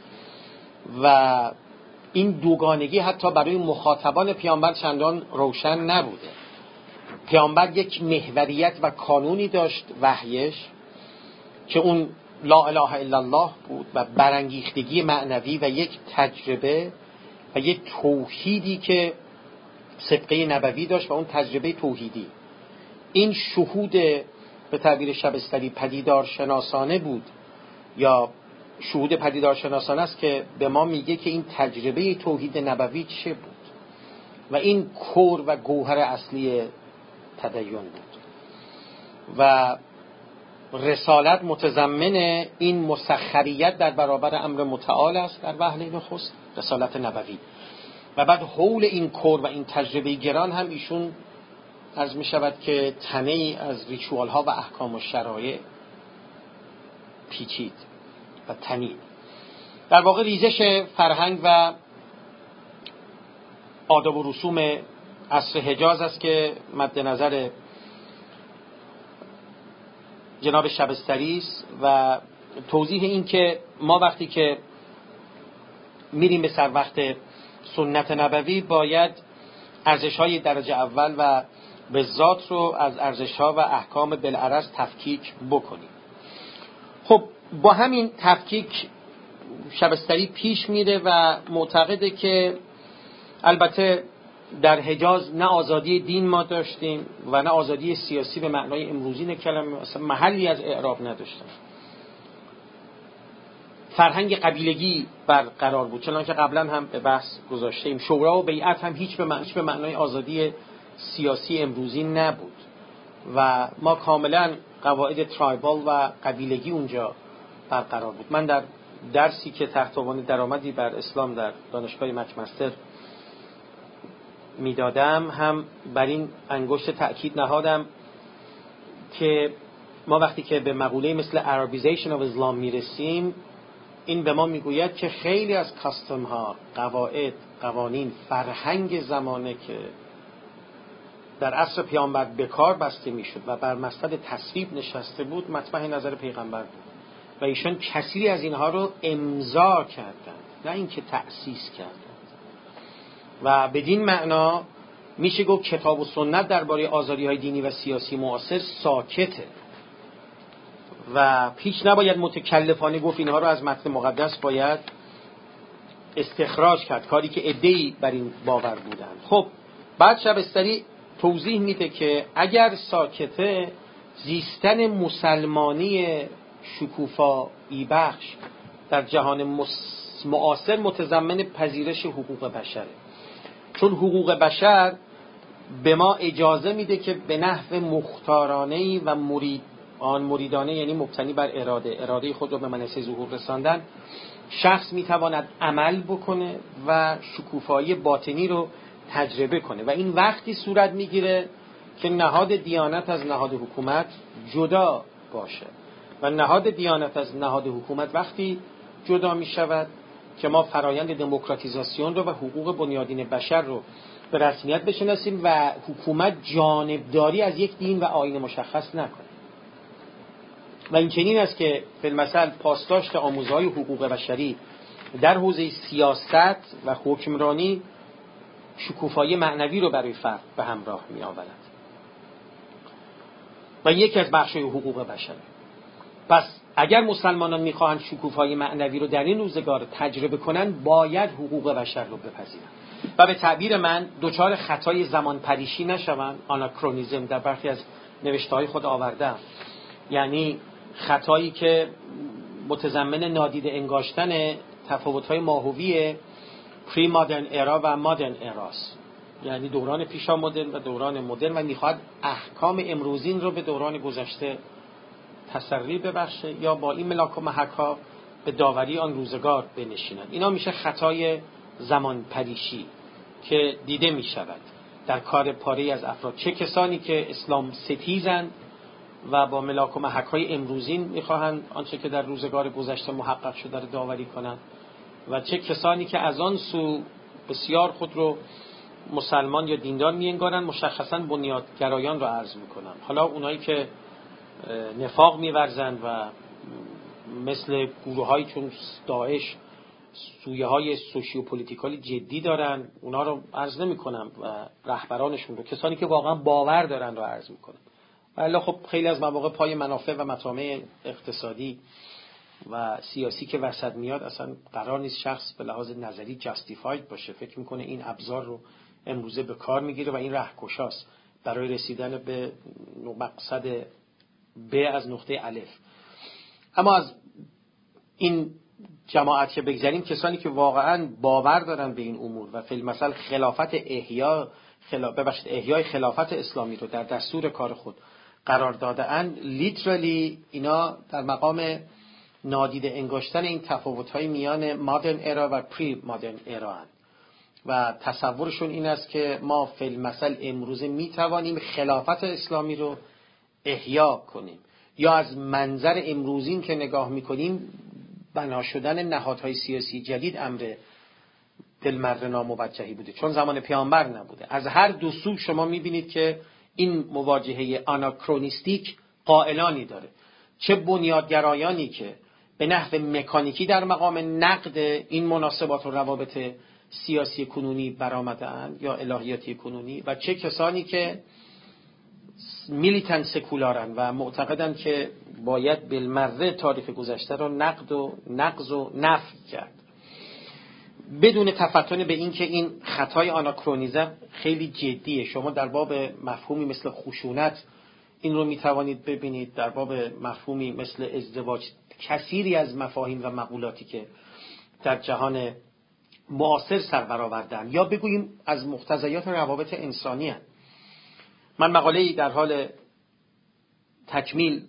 و این دوگانگی حتی برای مخاطبان پیامبر چندان روشن نبوده. پیامبر یک محوریت و کانونی داشت وحیش که اون لا اله الا الله بود و برانگیختگی معنوی و یک تجربه و یک توحیدی که سبقه نبوی داشت و اون تجربه توحیدی. این شهود به تعبیر شبستری پدیدار شناسانه بود یا شهود پدیدار شناسانه است که به ما میگه که این تجربه توحید نبوی چه بود و این کور و گوهر اصلی تدین بود و رسالت متضمن این مسخریت در برابر امر متعال است در وهله نخست، رسالت نبوی. و بعد حول این کور و این تجربه گران هم ایشون عرض می شود که تنه‌ای از ریچوال ها و احکام و شرایع پیچید و تنید. در واقع ریزش فرهنگ و آداب و رسوم عصر حجاز است که مد نظر جناب شبستری است و توضیح این که ما وقتی که میریم به سر وقت سنت نبوی باید ارزش‌های درجه اول و بذات رو از ارزش‌ها و احکام بالعرض تفکیک بکنیم. خب با همین تفکیک شبستری پیش میره و معتقده که البته در حجاز نه آزادی دین ما داشتیم و نه آزادی سیاسی به معنای امروزین کلمه، اصلا محلی از اعراب نداشتیم. فرهنگ قبیلگی برقرار بود، چنانکه قبلا هم به بحث گذاشتیم. شورا و بیعت هم هیچ به معنای آزادی سیاسی امروزی نبود و ما کاملا قواعد ترایبال و قبیلگی اونجا برقرار بود. من در درسی که تحت عنوان درآمدی بر اسلام در دانشگاه مکمستر میدادم هم بر این انگشت تأکید نهادم که ما وقتی که به مقوله مثل Arabization of Islam میرسیم، این به ما میگوید که خیلی از کاستم ها، قواعد، قوانین، فرهنگ زمانه که در عصر پیامبر به کار بسته میشد و بر مسند تصویب نشسته بود مطمح نظر پیغمبر بود و ایشان کثیری از اینها رو امضا کردند، نه اینکه تأسیس کردند. و بدین معنا میشه گفت کتاب و سنت درباره آزادی‌های دینی و سیاسی معاصر ساکته و هیچ نباید متکلفانه گفت اینها رو از متن مقدس باید استخراج کرد، کاری که عده‌ای بر این باور بودند. خب بعد شبستری توضیح میده که اگر ساکته، زیستن مسلمانی شکوفایی بخش در جهان معاصر متضمن پذیرش حقوق بشره، چون حقوق بشر به ما اجازه میده که به نحو مختارانه‌ای و مریدانه، یعنی مبتنی بر اراده خود رو به منصه ظهور رساندن، شخص میتواند عمل بکنه و شکوفایی باطنی رو تجربه کنه و این وقتی صورت میگیره که نهاد دیانت از نهاد حکومت جدا باشه و نهاد دیانت از نهاد حکومت وقتی جدا میشود که ما فرایند دموکراتیزاسیون رو و حقوق بنیادین بشر رو به رسمیت بشناسیم و حکومت جانبداری از یک دین و آیین مشخص نکنه. و این چنین است که فی المثل پاسداشت آموزهای حقوق بشری در حوزه سیاست و حکمرانی شکوفایی معنوی رو برای فرد به همراه می آورد و یکی از بخش‌های حقوق بشر. پس اگر مسلمانان می‌خواهند شکوفایی معنوی رو در این روزگار تجربه کنند، باید حقوق بشر رو بپذیرند و به تعبیر من دچار خطای زمان پریشی نشوند. آناکرونیزم در برخی از نوشته‌های خود آوردم، یعنی خطایی که متضمن نادیده انگاشتن تفاوت‌های ماهوی پری مدرن ارا و مدرن اراست، یعنی دوران پیشا مدرن و دوران مدرن، و میخواد احکام امروزین رو به دوران گذشته تسری ببخشه یا با این ملاک و محک‌ها به داوری آن روزگار بنشیند. اینا میشه خطای زمان پریشی که دیده میشود در کار پاره از افراد، چه کسانی که اسلام ستیزند و با ملاک و محک‌های امروزین میخواهند آنچه که در روزگار گذشته محقق شده رو داوری کنند، و چه کسانی که از آن سو بسیار خود رو مسلمان یا دیندار می‌انگارند، مشخصاً بنیادگرایان رو عرض میکنم. حالا اونایی که نفاق می‌ورزند و مثل گروه‌هایی چون داعش سویه‌های سوشیوپولیتیکالی جدی دارن، اونا رو عرض نمی‌کنم و رهبرانشون رو، کسانی که واقعاً باور دارن رو عرض می‌کنم. ولی خب خیلی از مواقع پای منافع و مطامع اقتصادی و سیاسی که وسط میاد، اصلا قرار نیست شخص به لحاظ نظری جاستیفاید باشه، فکر میکنه این ابزار رو امروزه به کار میگیره و این رهکشاست برای رسیدن به مقصد ب از نقطه الف. اما از این جماعت که بگذاریم، کسانی که واقعا باور دارن به این امور و فی المثل خلافت احیای خلافت اسلامی رو در دستور کار خود قرار داده اند، لیترالی اینا در مقام نادیده انگاشتن این تفاوت‌های میان مدرن ارا و پری مدرن ارا هستند و تصورشون این است که ما فی المثل امروزه میتوانیم خلافت اسلامی رو احیا کنیم، یا از منظر امروزین که نگاه میکنیم بنا شدن نهادهای سیاسی جدید امر دلمرد ناموجهی بوده، چون زمان پیامبر نبوده. از هر دو سو شما میبینید که این مواجهه آناکرونیستیک قائلانی داره، چه بنیادگرایانی که به نحو مکانیکی در مقام نقد این مناسبات و روابط سیاسی کنونی برآمده‌اند یا الهیاتی کنونی، و چه کسانی که میلیتن سکولارن و معتقدن که باید بالمره تاریخ گذشته را نقد و نقض و نفی کرد، بدون تفتن به این که این خطای آناکرونیزم خیلی جدیه. شما در باب مفهومی مثل خشونت این رو میتوانید ببینید، در باب مفهومی مثل ازدواج، کثیری از مفاهیم و مقولاتی که در جهان معاصر سر برآوردن یا بگوییم از مقتضیات روابط انسانی هستند. من مقاله‌ای در حال تکمیل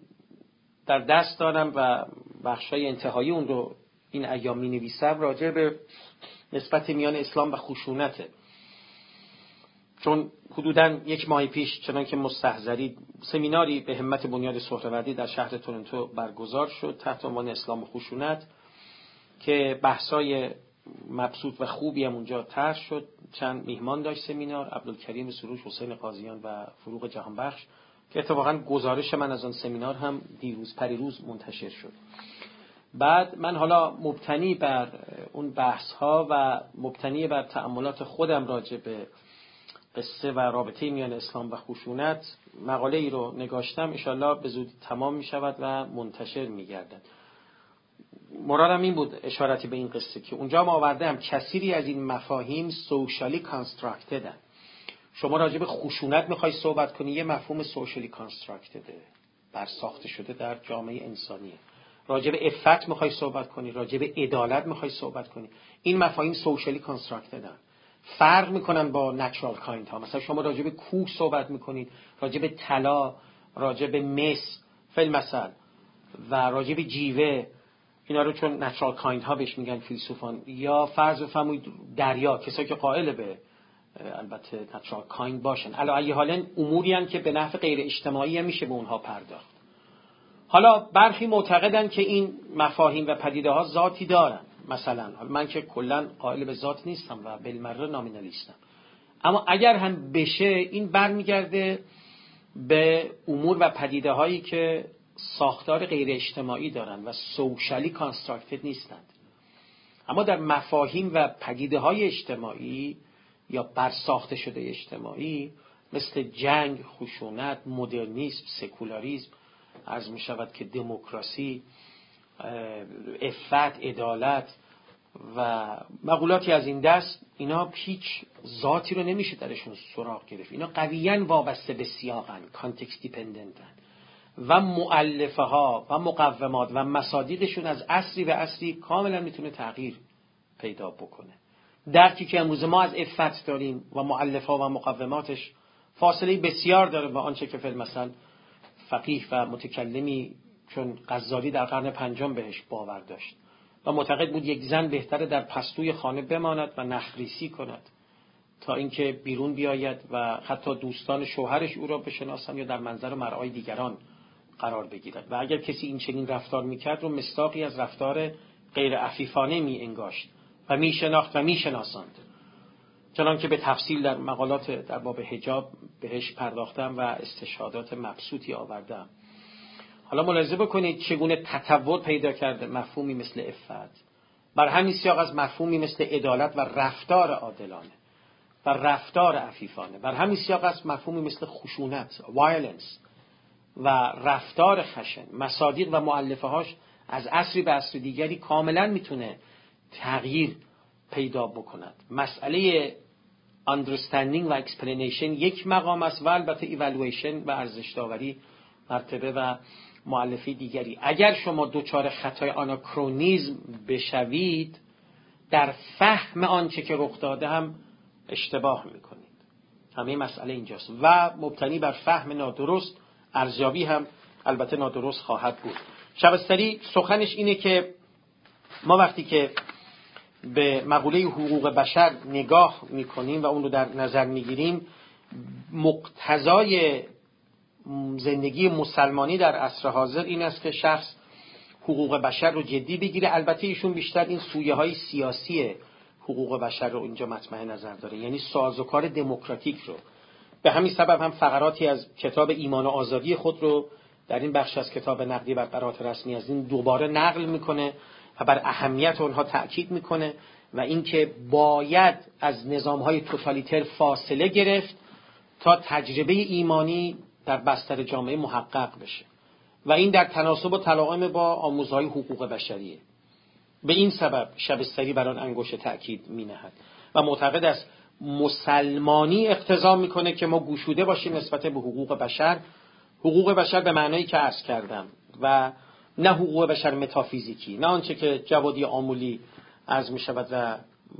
در دست دارم و بخشای انتهایی اون رو این ایام می‌نویسم، راجع به نسبت میان اسلام و خشونته، چون حدوداً یک ماه پیش چنان که مستحضرید سمیناری به همت بنیاد سهروردی در شهر تورنتو برگزار شد تحت عنوان اسلام و خشونت که بحثای مبسوط و خوبی هم اونجا طرح شد. چند میهمان داشت سمینار، عبدالکریم سروش، حسین قاضیان و فروغ جهانبخش، که اتفاقاً گزارش من از آن سمینار هم پریروز منتشر شد. بعد من حالا مبتنی بر اون بحث ها و مبتنی بر تأملات خودم راجع به قصه و رابطه میان اسلام و خشونت مقاله ای رو نگاشتم، انشالله به زودی تمام می شود و منتشر می گردد. مرادم این بود اشارتی به این قصه که اونجا ما آوردم کثیری از این مفاهیم سوشالی کانستراکتدن. شما راجع به خشونت میخوای صحبت کنی، یه مفهوم سوشالی کانستراکتده، برساخته شده در جامعه انسانیه. راجع به عفت میخوای صحبت کنی، راجع به عدالت میخوای صحبت کنی، این مفاهیم سوشالی کانستراکتدن، فرق میکنن با نچرال کایند ها. مثلا شما راجع به کوه صحبت میکنید، راجع به طلا، راجع به مس فیلمثل و راجع به جیوه، اینا رو چون نچرال کایند ها بهش میگن فیلسوفان، یا فرض بفرمایید دریا، کسایی که قائل به البته نچرال کایند باشن، علی ای حال اموری ان که به نحو غیر اجتماعی هم میشه به اونها پرداخت. حالا برخی معتقدن که این مفاهیم و پدیده ها ذاتی دارن، مثلا من که کلا قائل به ذات نیستم و بالمره نامینالیستم، اما اگر هم بشه این برمیگرده به امور و پدیده هایی که ساختار غیر اجتماعی دارن و سوشالی کانستراکتد نیستند. اما در مفاهیم و پدیده‌های اجتماعی یا برساخته شده اجتماعی مثل جنگ، خشونت، مدرنیسم، سکولاریسم، عرض می شود که دموکراسی، عفت، عدالت و مقولاتی از این دست، اینا هیچ ذاتی رو نمیشه درشون سراغ گرفت. اینا قویاً وابسته به سیاقن، کانتکست دیپندنتن و مؤلفه ها و مقومات و مصادیقشون از عصری به عصری کاملا میتونه تغییر پیدا بکنه. درکی که امروز ما از عفت داریم و مؤلفه ها و مقوماتش فاصله بسیار داره با آنچه که مثلا فقیه و متکلمی چون غزالی در قرن پنجم بهش باور داشت و معتقد بود یک زن بهتره در پستوی خانه بماند و نخریسی کند تا اینکه بیرون بیاید و حتی دوستان شوهرش او را بشناسند یا در منظر مرعای دیگران قرار بگیرد. و اگر کسی این چنین رفتار میکرد رو مصداقی از رفتار غیر عفیفانه می انگاشت و می شناخت و می شناساند. چنانکه به تفصیل در مقالات در باب حجاب بهش پرداختم و استشهادات مبسوطی آوردم. حالا ملاحظه بکنید چگونه تطور پیدا کرده مفهومی مثل عفت بر همین سیاق از مفهومی مثل عدالت و رفتار عادلانه و رفتار عفیفانه، بر همین سیاق از مفهومی مثل خشونت، وایلنس و رفتار خشن، مصادیق و مؤلفه هاش از عصری به عصر دیگری کاملا میتونه تغییر پیدا بکند. مسئله understanding و explanation یک مقام است و البته evaluation و ارزش داوری مرتبه و مؤلفه دیگری. اگر شما دچار خطای آناکرونیزم بشوید در فهم آنچه که رخ داده هم اشتباه میکنید. همه مسئله اینجاست و مبتنی بر فهم نادرست ارزیابی هم البته نادرست خواهد بود. شبستری سخنش اینه که ما وقتی که به مقوله حقوق بشر نگاه میکنیم و اون رو در نظر میگیریم، مقتضای زندگی مسلمانی در عصر حاضر این است که شخص حقوق بشر رو جدی بگیره. البته ایشون بیشتر این سویه های سیاسی حقوق بشر رو اینجا مطمع نظر داره، یعنی سازوکار دموکراتیک رو. به همین سبب هم فقراتی از کتاب ایمان و آزادی خود رو در این بخش از کتاب نقدی بر قرارات رسمی از این دوباره نقل میکنه و بر اهمیت اونها تأکید میکنه و اینکه باید از نظام‌های توتالیتر فاصله گرفت تا تجربه ایمانی در بستر جامعه محقق بشه و این در تناسب و تلاعم با آموزهای حقوق بشریه. به این سبب شبستری بر آن انگشت تأکید می‌نهد و معتقد است مسلمانی اقتضا میکنه که ما گشوده باشیم نسبت به حقوق بشر. حقوق بشر به معنایی که عرض کردم و نه حقوق بشر متافیزیکی، نه آنچه که جوادی آمولی عرض می شود و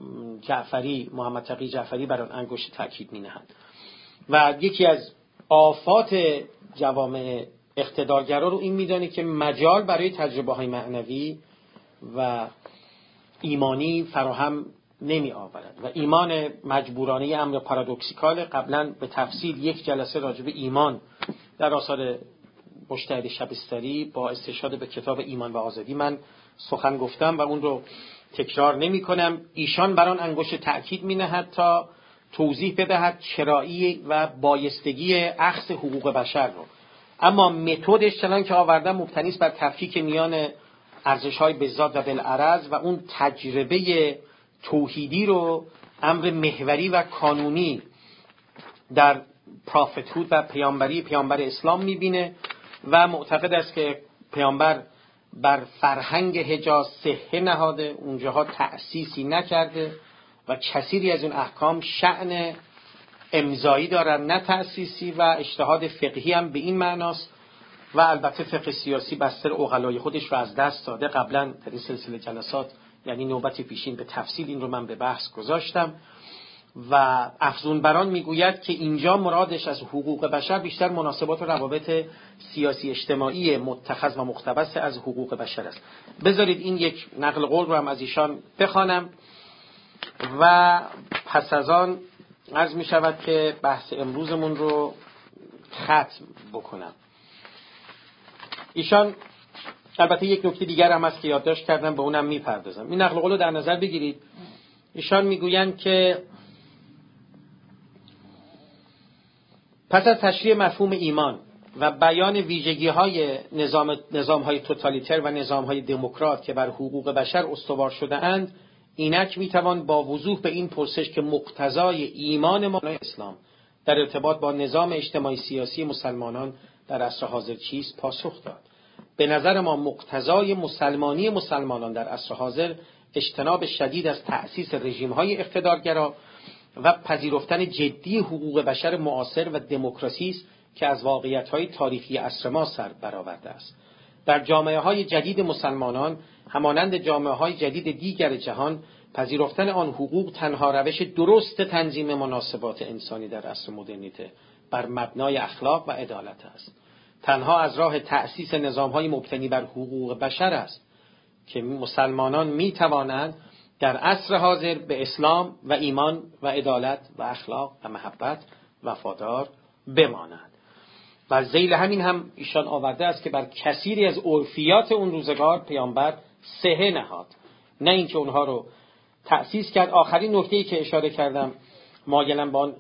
جعفری، محمد تقی جعفری بر آن انگشت تأکید می نهند. و یکی از آفات جوامع اقتدارگرا رو این میدانه که مجال برای تجربه های معنوی و ایمانی فراهم نمی آورد و ایمان مجبورانه امر پارادوکسیکال. قبلا به تفصیل یک جلسه راجع به ایمان در آثار مجتهد شبستری با استشهاد به کتاب ایمان و آزادی من سخن گفتم و اون رو تکرار نمی کنم. ایشان بر آن انگشت تأکید می نهد تا توضیح بدهد چرایی و بایستگی اخذ حقوق بشر رو، اما متدش چنان که آوردم مبتنی است بر تفکیک میان ارزش‌های بذات و بالعرض و اون تجربه توحیدی رو امر محوری و کانونی در پرافتهود و پیامبر اسلام میبینه و معتقد است که پیامبر بر فرهنگ حجاز صحه نهاده، اونجاها تأسیسی نکرده و کثیری از اون احکام شأن امضایی دارن نه تأسیسی و اجتهاد فقهی هم به این معناست و البته فقه سیاسی بستر عقلای خودش رو از دست داده. قبلا در این سلسله جلسات یعنی نوبت پیشین به تفصیل این رو من به بحث گذاشتم و افزون بران میگوید که اینجا مرادش از حقوق بشر بیشتر مناسبات و روابط سیاسی اجتماعی متخذ و مقتبس از حقوق بشر است. بذارید این یک نقل قول رو هم از ایشان بخوانم و پس از آن عرض می شود که بحث امروزمون رو ختم بکنم. ایشان البته یک نکته دیگر هم هست که یادداشت کردم، به اونم میپردازم. این نقل قول رو در نظر بگیرید. ایشان میگویند که پس از تشریح مفهوم ایمان و بیان ویژگی‌های نظام‌های توتالیتر و نظام‌های دموکرات که بر حقوق بشر استوار شده اند، اینک میتوان با وضوح به این پرسش که مقتضای ایمان ما اسلام در ارتباط با نظام اجتماعی سیاسی مسلمانان در عصر حاضر چیست پاسخ داد. به نظر ما مقتضای مسلمانی مسلمانان در عصر حاضر اجتناب شدید از تأسیس رژیم‌های اقتدارگرا و پذیرفتن جدی حقوق بشر معاصر و دموکراسی است که از واقعیت‌های تاریخی عصر ما سر برآورده است. در جامعه‌های جدید مسلمانان همانند جامعه‌های جدید دیگر جهان، پذیرفتن آن حقوق تنها روش درست تنظیم مناسبات انسانی در عصر مدرنیته بر مبنای اخلاق و عدالت است. تنها از راه تأسیس نظام‌های مبتنی بر حقوق بشر است که مسلمانان می‌توانند در عصر حاضر به اسلام و ایمان و عدالت و اخلاق و محبت وفادار بمانند. و ذیل همین هم ایشان آورده است که بر کثیری از عرفیات اون روزگار پیامبر صحه نهاد، نه اینکه اونها رو تأسیس کرد. آخرین نکته‌ای که اشاره کردم مایلم با آن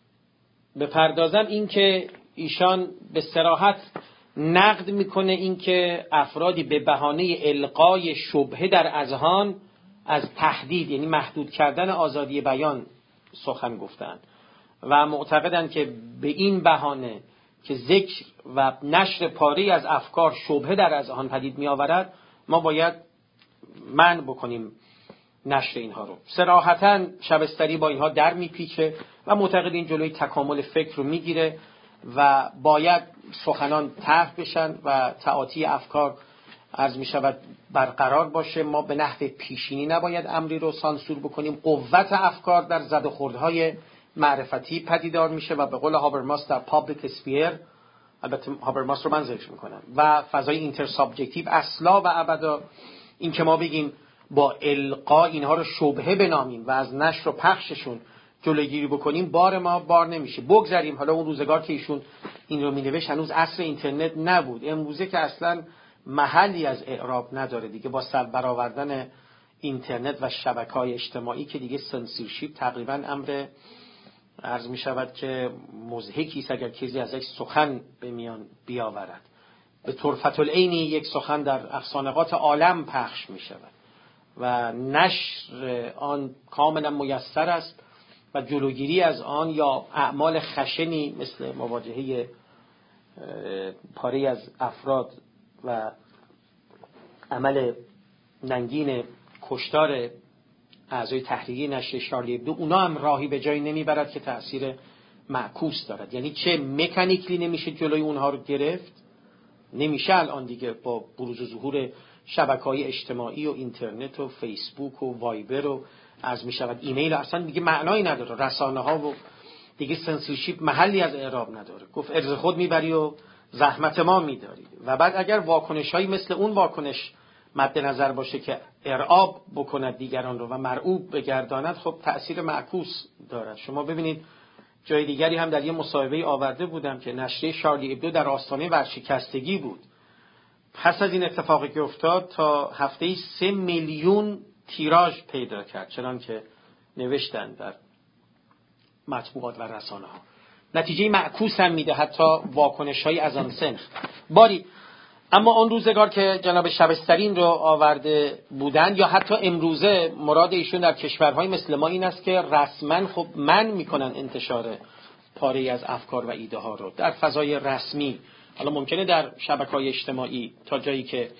بپردازم این که ایشان به صراحت نقد میکنه این که افرادی به بهانه القای شبهه در اذهان از تهدید، یعنی محدود کردن آزادی بیان سخن گفتند و معتقدند که به این بهانه که ذکر و نشر پاری از افکار شبهه در اذهان پدید می آورد، ما باید منع بکنیم نشر اینها رو. صراحتاً شبستری با اینها در میپیچه و معتقد این جلوی تکامل فکر رو میگیره و باید سخنان طرح بشن و تعاطی افکار عرض می شود برقرار باشه. ما به نحو پیشینی نباید امری رو سانسور بکنیم. قوت افکار در زد و خوردهای معرفتی پدیدار میشه و به قول هابرماس در پابلیک اسفیر، البته هابرماس رو من ذکر میکنم، و فضای اینتر سابجکتیو اصلا و ابدا این که ما بگیم با القا اینها رو شبهه بنامیم و از نشر و پخششون جلوگیری بکنیم، بار ما بار نمیشه. بگذاریم حالا اون روزگار که ایشون این رو مینوشت هنوز عصر اینترنت نبود. امروزه که اصلا محلی از اعراب نداره دیگه، با سر برآوردن اینترنت و شبکه‌های اجتماعی که دیگه سنسورشیپ تقریبا امر عرض می شود که مضحکی است اگر کسی از یک سخن به میان بیاورد. به طرفت العینی یک سخن در افسانقات عالم پخش می شود و نشر آن کاملا میسر است و جلوگیری از آن یا اعمال خشنی مثل مواجهه پاره از افراد و عمل ننگین کشتار اعضای تحریری نشر شارلی ابدو، اونا هم راهی به جایی نمیبرد که تأثیر معکوس دارد. یعنی چه مکانیکلی نمیشه جلوی اونها رو گرفت، نمیشه الان دیگه با بروز و ظهور شبکه‌های اجتماعی و اینترنت و فیسبوک و وایبر و از میشود ایمیل اصلا دیگه معنایی نداره، رسانه ها و دیگه سنسورشیپ محلی از اعراب نداره. گفت ارز خود میبری و زحمت ما میداری. و بعد اگر واکنش‌هایی مثل اون واکنش مد نظر باشه که ارعاب بکند دیگران رو و مرعوب بگرداند، خب تأثیر معکوس دارد. شما ببینید جای دیگری هم در یه مصاحبه آورده بودم که نشریه شارلی ابدو در آستانه ورشکستگی بود. پس از این اتفاقی که افتاد تا هفته‌ای 3 میلیون تیراژ پیدا کرد، چنان که نوشتن در مطبوعات و رسانه ها. نتیجه معکوس هم میده، حتی واکنش‌هایی از آن سنخ باری. اما آن روزگار که جناب شبسترین رو آورده بودند یا حتی امروزه، مراد ایشون در کشورهای مثل ما این است که رسما خب منع میکنن انتشار پاره‌ای از افکار و ایده ها رو در فضای رسمی. حالا ممکنه در شبکه‌های اجتماعی تا جایی که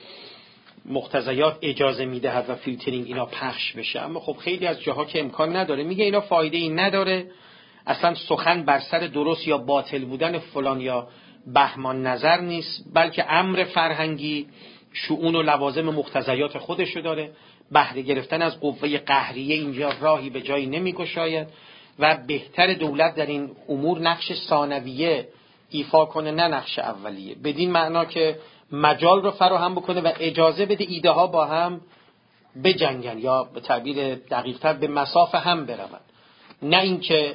مقتضیات اجازه میدهد و فیلترینگ اینا پخش بشه، اما خب خیلی از جاها که امکان نداره. میگه اینا فایده ای نداره، اصلا سخن بر سر درست یا باطل بودن فلان یا بهمان نظر نیست، بلکه امر فرهنگی شؤون و لوازم مقتضیات خودشو داره. بهره گرفتن از قوه قهریه اینجا راهی به جایی نمیگشاید و بهتر دولت در این امور نقش ثانویه ایفا کنه نه نقش اولیه، بدین معنا که مجال رو فراهم بکنه و اجازه بده ایده ها با هم بجنگن یا به تعبیر دقیق‌تر به مساف هم برون، نه اینکه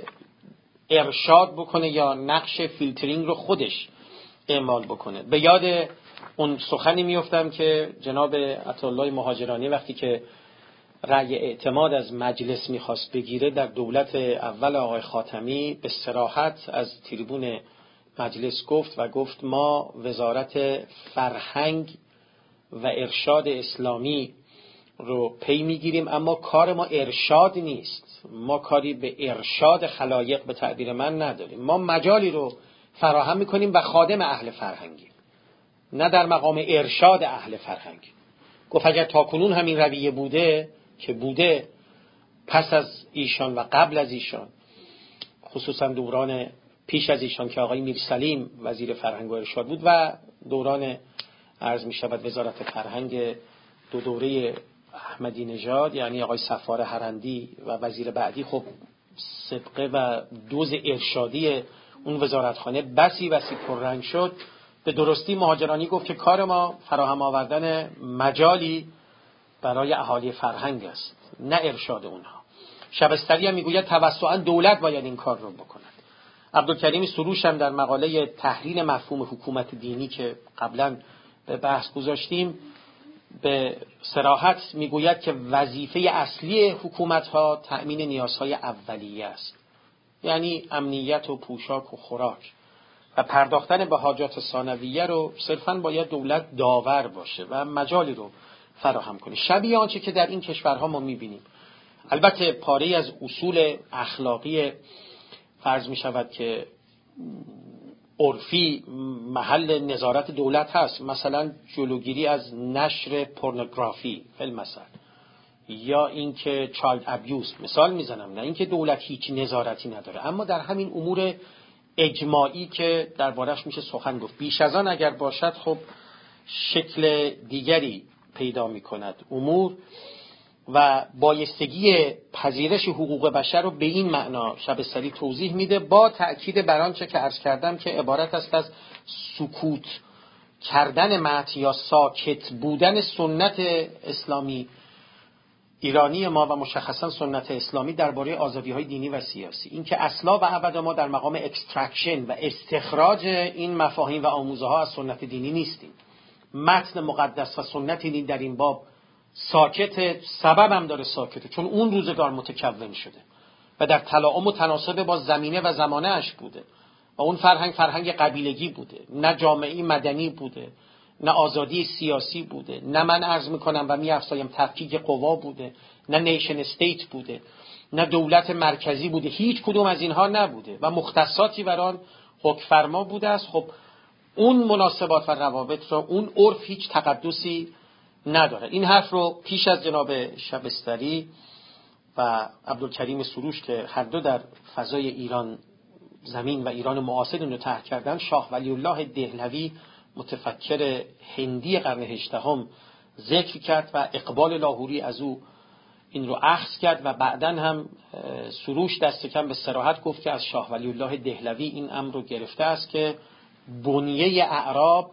ارشاد بکنه یا نقش فیلترینگ رو خودش اعمال بکنه. به یاد اون سخنی میافتم که جناب عطاالله مهاجرانی وقتی که رأی اعتماد از مجلس میخواست بگیره در دولت اول آقای خاتمی، به صراحت از تریبون مجلس گفت ما وزارت فرهنگ و ارشاد اسلامی رو پی میگیریم، اما کار ما ارشاد نیست. ما کاری به ارشاد خلایق به تعبیر من نداریم. ما مجالی رو فراهم میکنیم و خادم اهل فرهنگیم، نه در مقام ارشاد اهل فرهنگ. گفت اگر تاکنون همین رویه بوده که بوده، پس از ایشان و قبل از ایشان، خصوصا دوران پیش از ایشان که آقای میرسلیم وزیر فرهنگ و ارشاد بود و دوران عرض می شود وزارت فرهنگ دو دوره احمدی نژاد، یعنی آقای صفار هرندی و وزیر بعدی، خب سبقه و دوز ارشادی اون وزارتخانه بسی پررنگ شد. به درستی مهاجرانی گفت که کار ما فراهم آوردن مجالی برای اهالی فرهنگ است، نه ارشاد اونها. شبستری هم میگوید توسعاً دولت باید این کار رو بکند. عبدالکریم سروش هم در مقاله تحلیل مفهوم حکومت دینی که قبلا به بحث گذاشتیم به صراحت میگوید که وظیفه اصلی حکومت‌ها تأمین نیازهای اولیه است، یعنی امنیت و پوشاک و خوراک، و پرداختن به حاجات ثانویه رو صرفاً باید دولت داور باشه و مجالی رو فراهم کنه، شبیه آنچه که در این کشورها ما میبینیم. البته پاره از اصول اخلاقی فرض می شود که عرفی محل نظارت دولت هست، مثلا جلوگیری از نشر پورنوگرافی مثلا، یا اینکه چایلد ابیوز مثال میزنم، نه اینکه دولت هیچ نظارتی نداره، اما در همین امور اجماعی که دربارش میشه سخن گفت. بیش از آن اگر باشد خب شکل دیگری پیدا میکند امور، و بایستگی پذیرش حقوق بشر رو به این معنا شبستری توضیح میده، با تأکید بر آنچه که عرض کردم که عبارت است از سکوت کردن متن یا ساکت بودن سنت اسلامی ایرانی ما و مشخصا سنت اسلامی درباره آزادی‌های دینی و سیاسی. این که اصلا و ابدا ما در مقام اکسترکشن و استخراج این مفاهیم و آموزه‌ها از سنت دینی نیستیم. متن مقدس و سنت دینی در این باب ساکت، سبب هم داره ساکته، چون اون روزگار متکون شده و در تلاعم و تناسب با زمینه و زمانه اش بوده و اون فرهنگ قبیلگی بوده، نه جامعه مدنی بوده، نه آزادی سیاسی بوده، نه من عرض میکنم و میافزایم تفکیک قوا بوده، نه نیشن استیت بوده، نه دولت مرکزی بوده، هیچ کدوم از اینها نبوده و مختصاتی بر آن حکم فرما بوده است. خب اون مناسبات و روابط را اون عرف هیچ تقدسی نداره. این حرف رو پیش از جناب شبستری و عبدالکریم سروش که هر دو در فضای ایران زمین و ایران معاصر اینو طرح کردن، شاه ولی الله دهلوی متفکر هندی قرن 18 ذکر کرد و اقبال لاهوری از او این رو اخذ کرد و بعداً هم سروش دست کم به صراحت گفت که از شاه ولی الله دهلوی این امر رو گرفته است که بنیه اعراب،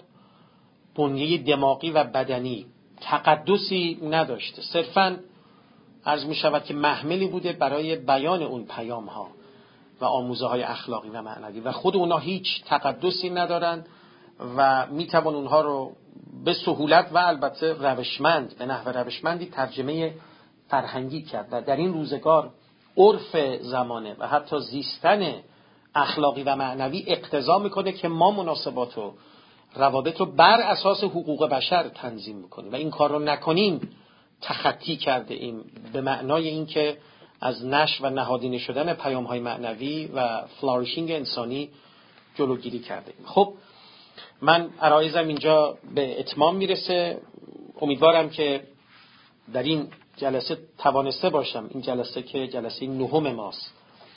بنیه دماغی و بدنی تقدسی نداشته، صرفاً عرض می شود که محملی بوده برای بیان اون پیام ها و آموزه های اخلاقی و معنوی و خود اونا هیچ تقدسی ندارن و می توان اونها رو به سهولت و البته روشمند، به نحو روشمندی ترجمه فرهنگی کرد و در این روزگار عرف زمانه و حتی زیستن اخلاقی و معنوی اقتضا میکنه که ما مناسبات و روابط رو بر اساس حقوق بشر تنظیم میکنیم و این کار رو نکنیم تخطی کرده ایم، به معنای این که از نشر و نهادینه شدن پیام‌های معنوی و فلارشینگ انسانی جلوگیری کرده ایم. خب من عرایزم اینجا به اتمام میرسه. امیدوارم که در این جلسه توانسته باشم، این جلسه که جلسه 9 ماست،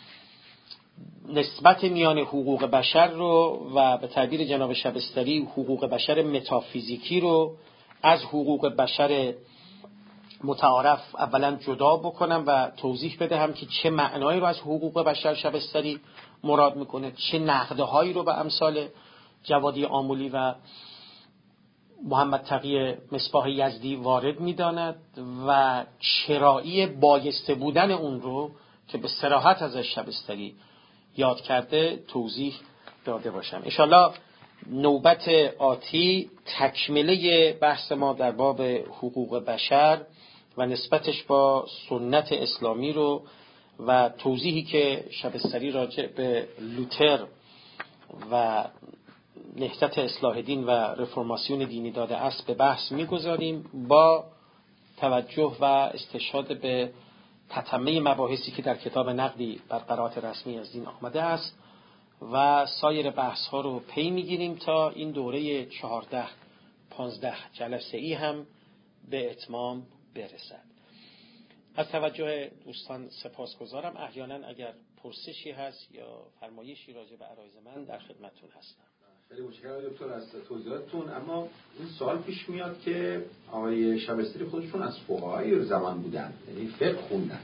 نسبت میان حقوق بشر رو و به تعبیر جناب شبستری حقوق بشر متافیزیکی رو از حقوق بشر متعارف اولا جدا بکنم و توضیح بدهم که چه معنایی رو از حقوق بشر شبستری مراد میکنه، چه نقدهایی رو به امثال جوادی آمولی و محمد تقی مصباح یزدی وارد میداند و چرایی بایسته بودن اون رو که به صراحت ازش شبستری یاد کرده توضیح داده باشم. انشالله نوبت آتی تکمله بحث ما در باب حقوق بشر و نسبتش با سنت اسلامی رو و توضیحی که شبستری راجع به لوتر و نهضت اصلاح دین و رفرماسیون دینی داده است به بحث میگذاریم با توجه و استشهاد به تتمه مباحثی که در کتاب نقدی بر قرائات رسمی از دین آمده است و سایر بحث ها رو پی میگیریم تا این دوره 14-15 جلسه ای هم به اتمام برسد. از توجه دوستان سپاسگزارم. احیانا اگر پرسشی هست یا فرمایشی راجع به عرایض من در خدمتتون هستم. خیلی متشکرم دکتر از توضیحاتتون. اما این سوال پیش میاد که آقای شبستری خودشون از فقهای زمان بودن، یعنی فقه خوندن.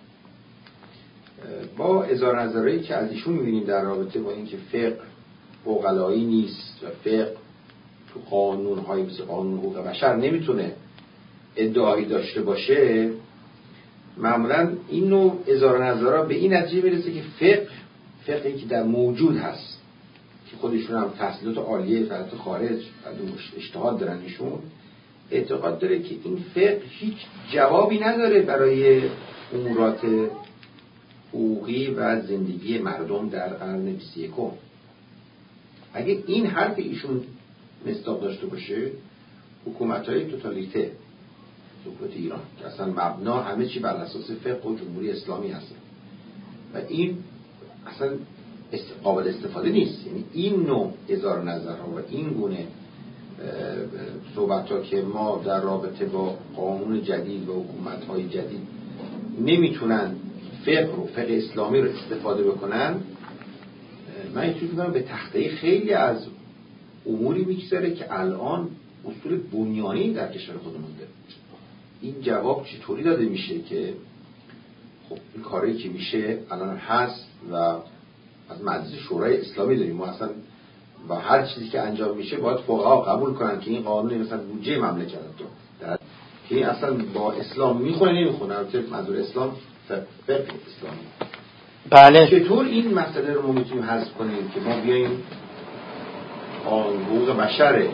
با اظهار نظری که از ایشون می‌بینیم در رابطه با اینکه فقه عقلایی نیست و فقه تو قانون‌های مثل قانون حقوق بشر نمیتونه ادعایی داشته باشه، معمولاً این نوع اظهار نظرها به این نتیجه میرسه که فقهی که در موجود هست که خودشون هم تحصیلات عالیه فرات خارج و اجتهاد دارن، ایشون اعتقاد داره که این فقه هیچ جوابی نداره برای امورات حقوقی و زندگی مردم در قرن 21. اگه این حرف ایشون مصداق داشته باشه، حکومت‌های توتالیته، حکومت ایران که اصلا مبنا همه چی بر اساس فقه و جمهوری اسلامی هست و این اصلا قابل استفاده نیست، یعنی این نوع اظهار نظرها و این گونه صحبت‌ها که ما در رابطه با قانون جدید و حکومت‌های جدید نمیتونن فقه اسلامی رو استفاده بکنن، من اینجوری می‌گم به تخته خیلی از اموری میگذره که الان اصول بنیانی در کشور خودمون داره. این جواب چطوری داده میشه که خب این کاری که میشه الان هست و از مجلس شورای اسلامی داریم، ما اصلا با هر چیزی که انجام میشه باید فقها قبول کنن که این قانون مثلا بودجه مملکت رو در که این اصلا با اسلام میخونه نمیخونه، البته منظور اسلام فقه اسلامی. بله. چطور این مسئله رو ما میتونیم حذف کنیم که ما بیایم قانون حقوق بشر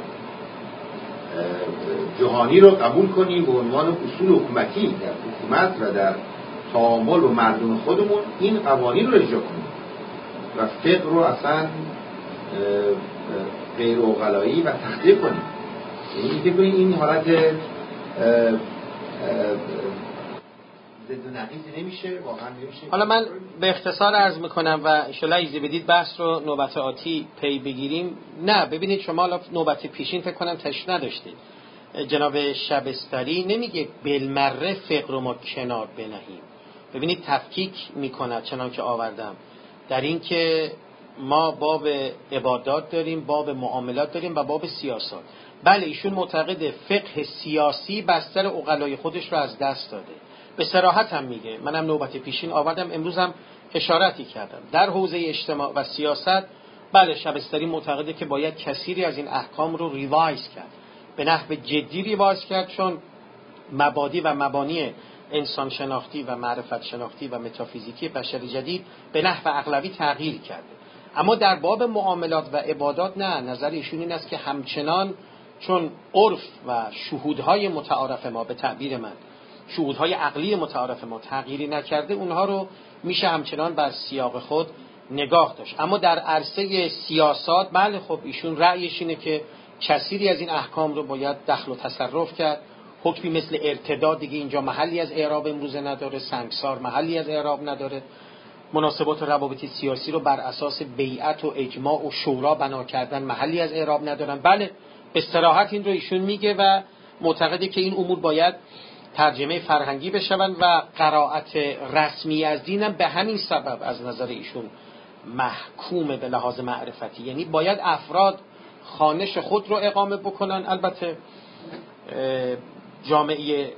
جهانی رو قبول کنیم به عنوان اصول حکومتی در حکومت و در تعامل با مردم خودمون این قوانین رو اجرا کنیم و فقه رو اصلا غیر عقلایی و تخطیه کنیم؟ یعنی فکر کنید این حالت ضد و نقیضی نمیشه، واقعا نمیشه. حالا من به اختصار عرض میکنم و ان شاءالله اجازه بدید بحث رو نوبت آتی پی بگیریم. نه ببینید، شما حالا نوبت پیشین فکر کنم تشریح نداشتید. جناب شبستری نمیگه بالمره فقه رو ما کنار بنهیم. ببینید تفکیک میکند چنان که آوردم در این که ما باب عبادات داریم، باب معاملات داریم و باب سیاست. بله ایشون معتقد فقه سیاسی بستر عقلای خودش رو از دست داده، به صراحت هم میگه. منم نوبت پیشین آوردم، امروز هم اشارتی کردم در حوزه اجتماع و سیاست. بله شبستری معتقده که باید کثیری از این احکام رو ریوایز کرد، به نحو جدی ریوایز کرد، چون مبادی و مبانی انسان شناختی و معرفت شناختی و متافیزیکی بشر جدید به نحو اغلبی تغییر کرده. اما در باب معاملات و عبادات نه، نظر ایشون این است که همچنان چون عرف و شهودهای متعارف ما، به تعبیر من شهودهای عقلی متعارف ما تغییری نکرده، اونها رو میشه همچنان بر سیاق خود نگاه داشت. اما در عرصه سیاست بله خب ایشون رأیش اینه که کثیری از این احکام رو باید دخل و تصرف کرد. حکمی مثل ارتداد دیگه اینجا محلی از اعراب امروزه نداره، سنگسار محلی از اعراب نداره، مناسبات و روابط سیاسی رو بر اساس بیعت و اجماع و شورا بنا کردن محلی از اعراب ندارن. بله به صراحت این رو ایشون میگه و معتقده که این امور باید ترجمه فرهنگی بشون و قرائت رسمی از دینم به همین سبب از نظر ایشون محکوم به لحاظ معرفتی، یعنی باید افراد خوانش خود رو اقامه بکنن. البته جامعه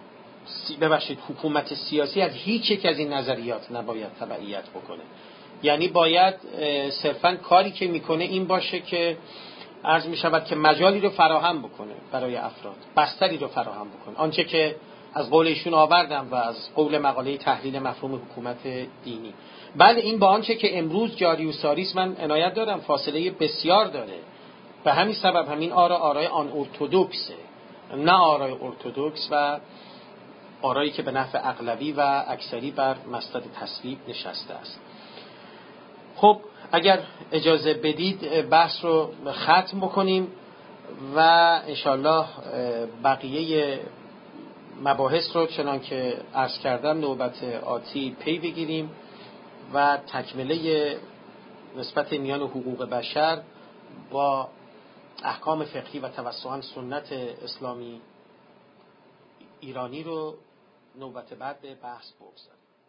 حکومت سیاسی از هیچ یک از این نظریات نباید تبعیت بکنه، یعنی باید صرفاً کاری که میکنه این باشه که عرض میشود که مجالی رو فراهم بکنه برای افراد، بستری رو فراهم بکنه. آنچه که از قول ایشون آوردم و از قول مقاله تحلیل مفهوم حکومت دینی، بله این با آنچه که امروز جاری و ساری است من عنایت دارم، فاصله بسیار داره. به همین سبب همین آرای آن ارتدوکسه، نه آرای ارتدوکس و آرایی که به نفع اغلبی و اکثری بر مسند تصویب نشسته است. خب اگر اجازه بدید بحث رو ختم بکنیم و انشالله بقیه مباحث رو چنان که عرض کردم نوبت آتی پی بگیریم و تکمله نسبت میان حقوق بشر با احکام فقهی و توسطاً سنت اسلامی ایرانی رو نوبت بعد به بحث بگذاریم.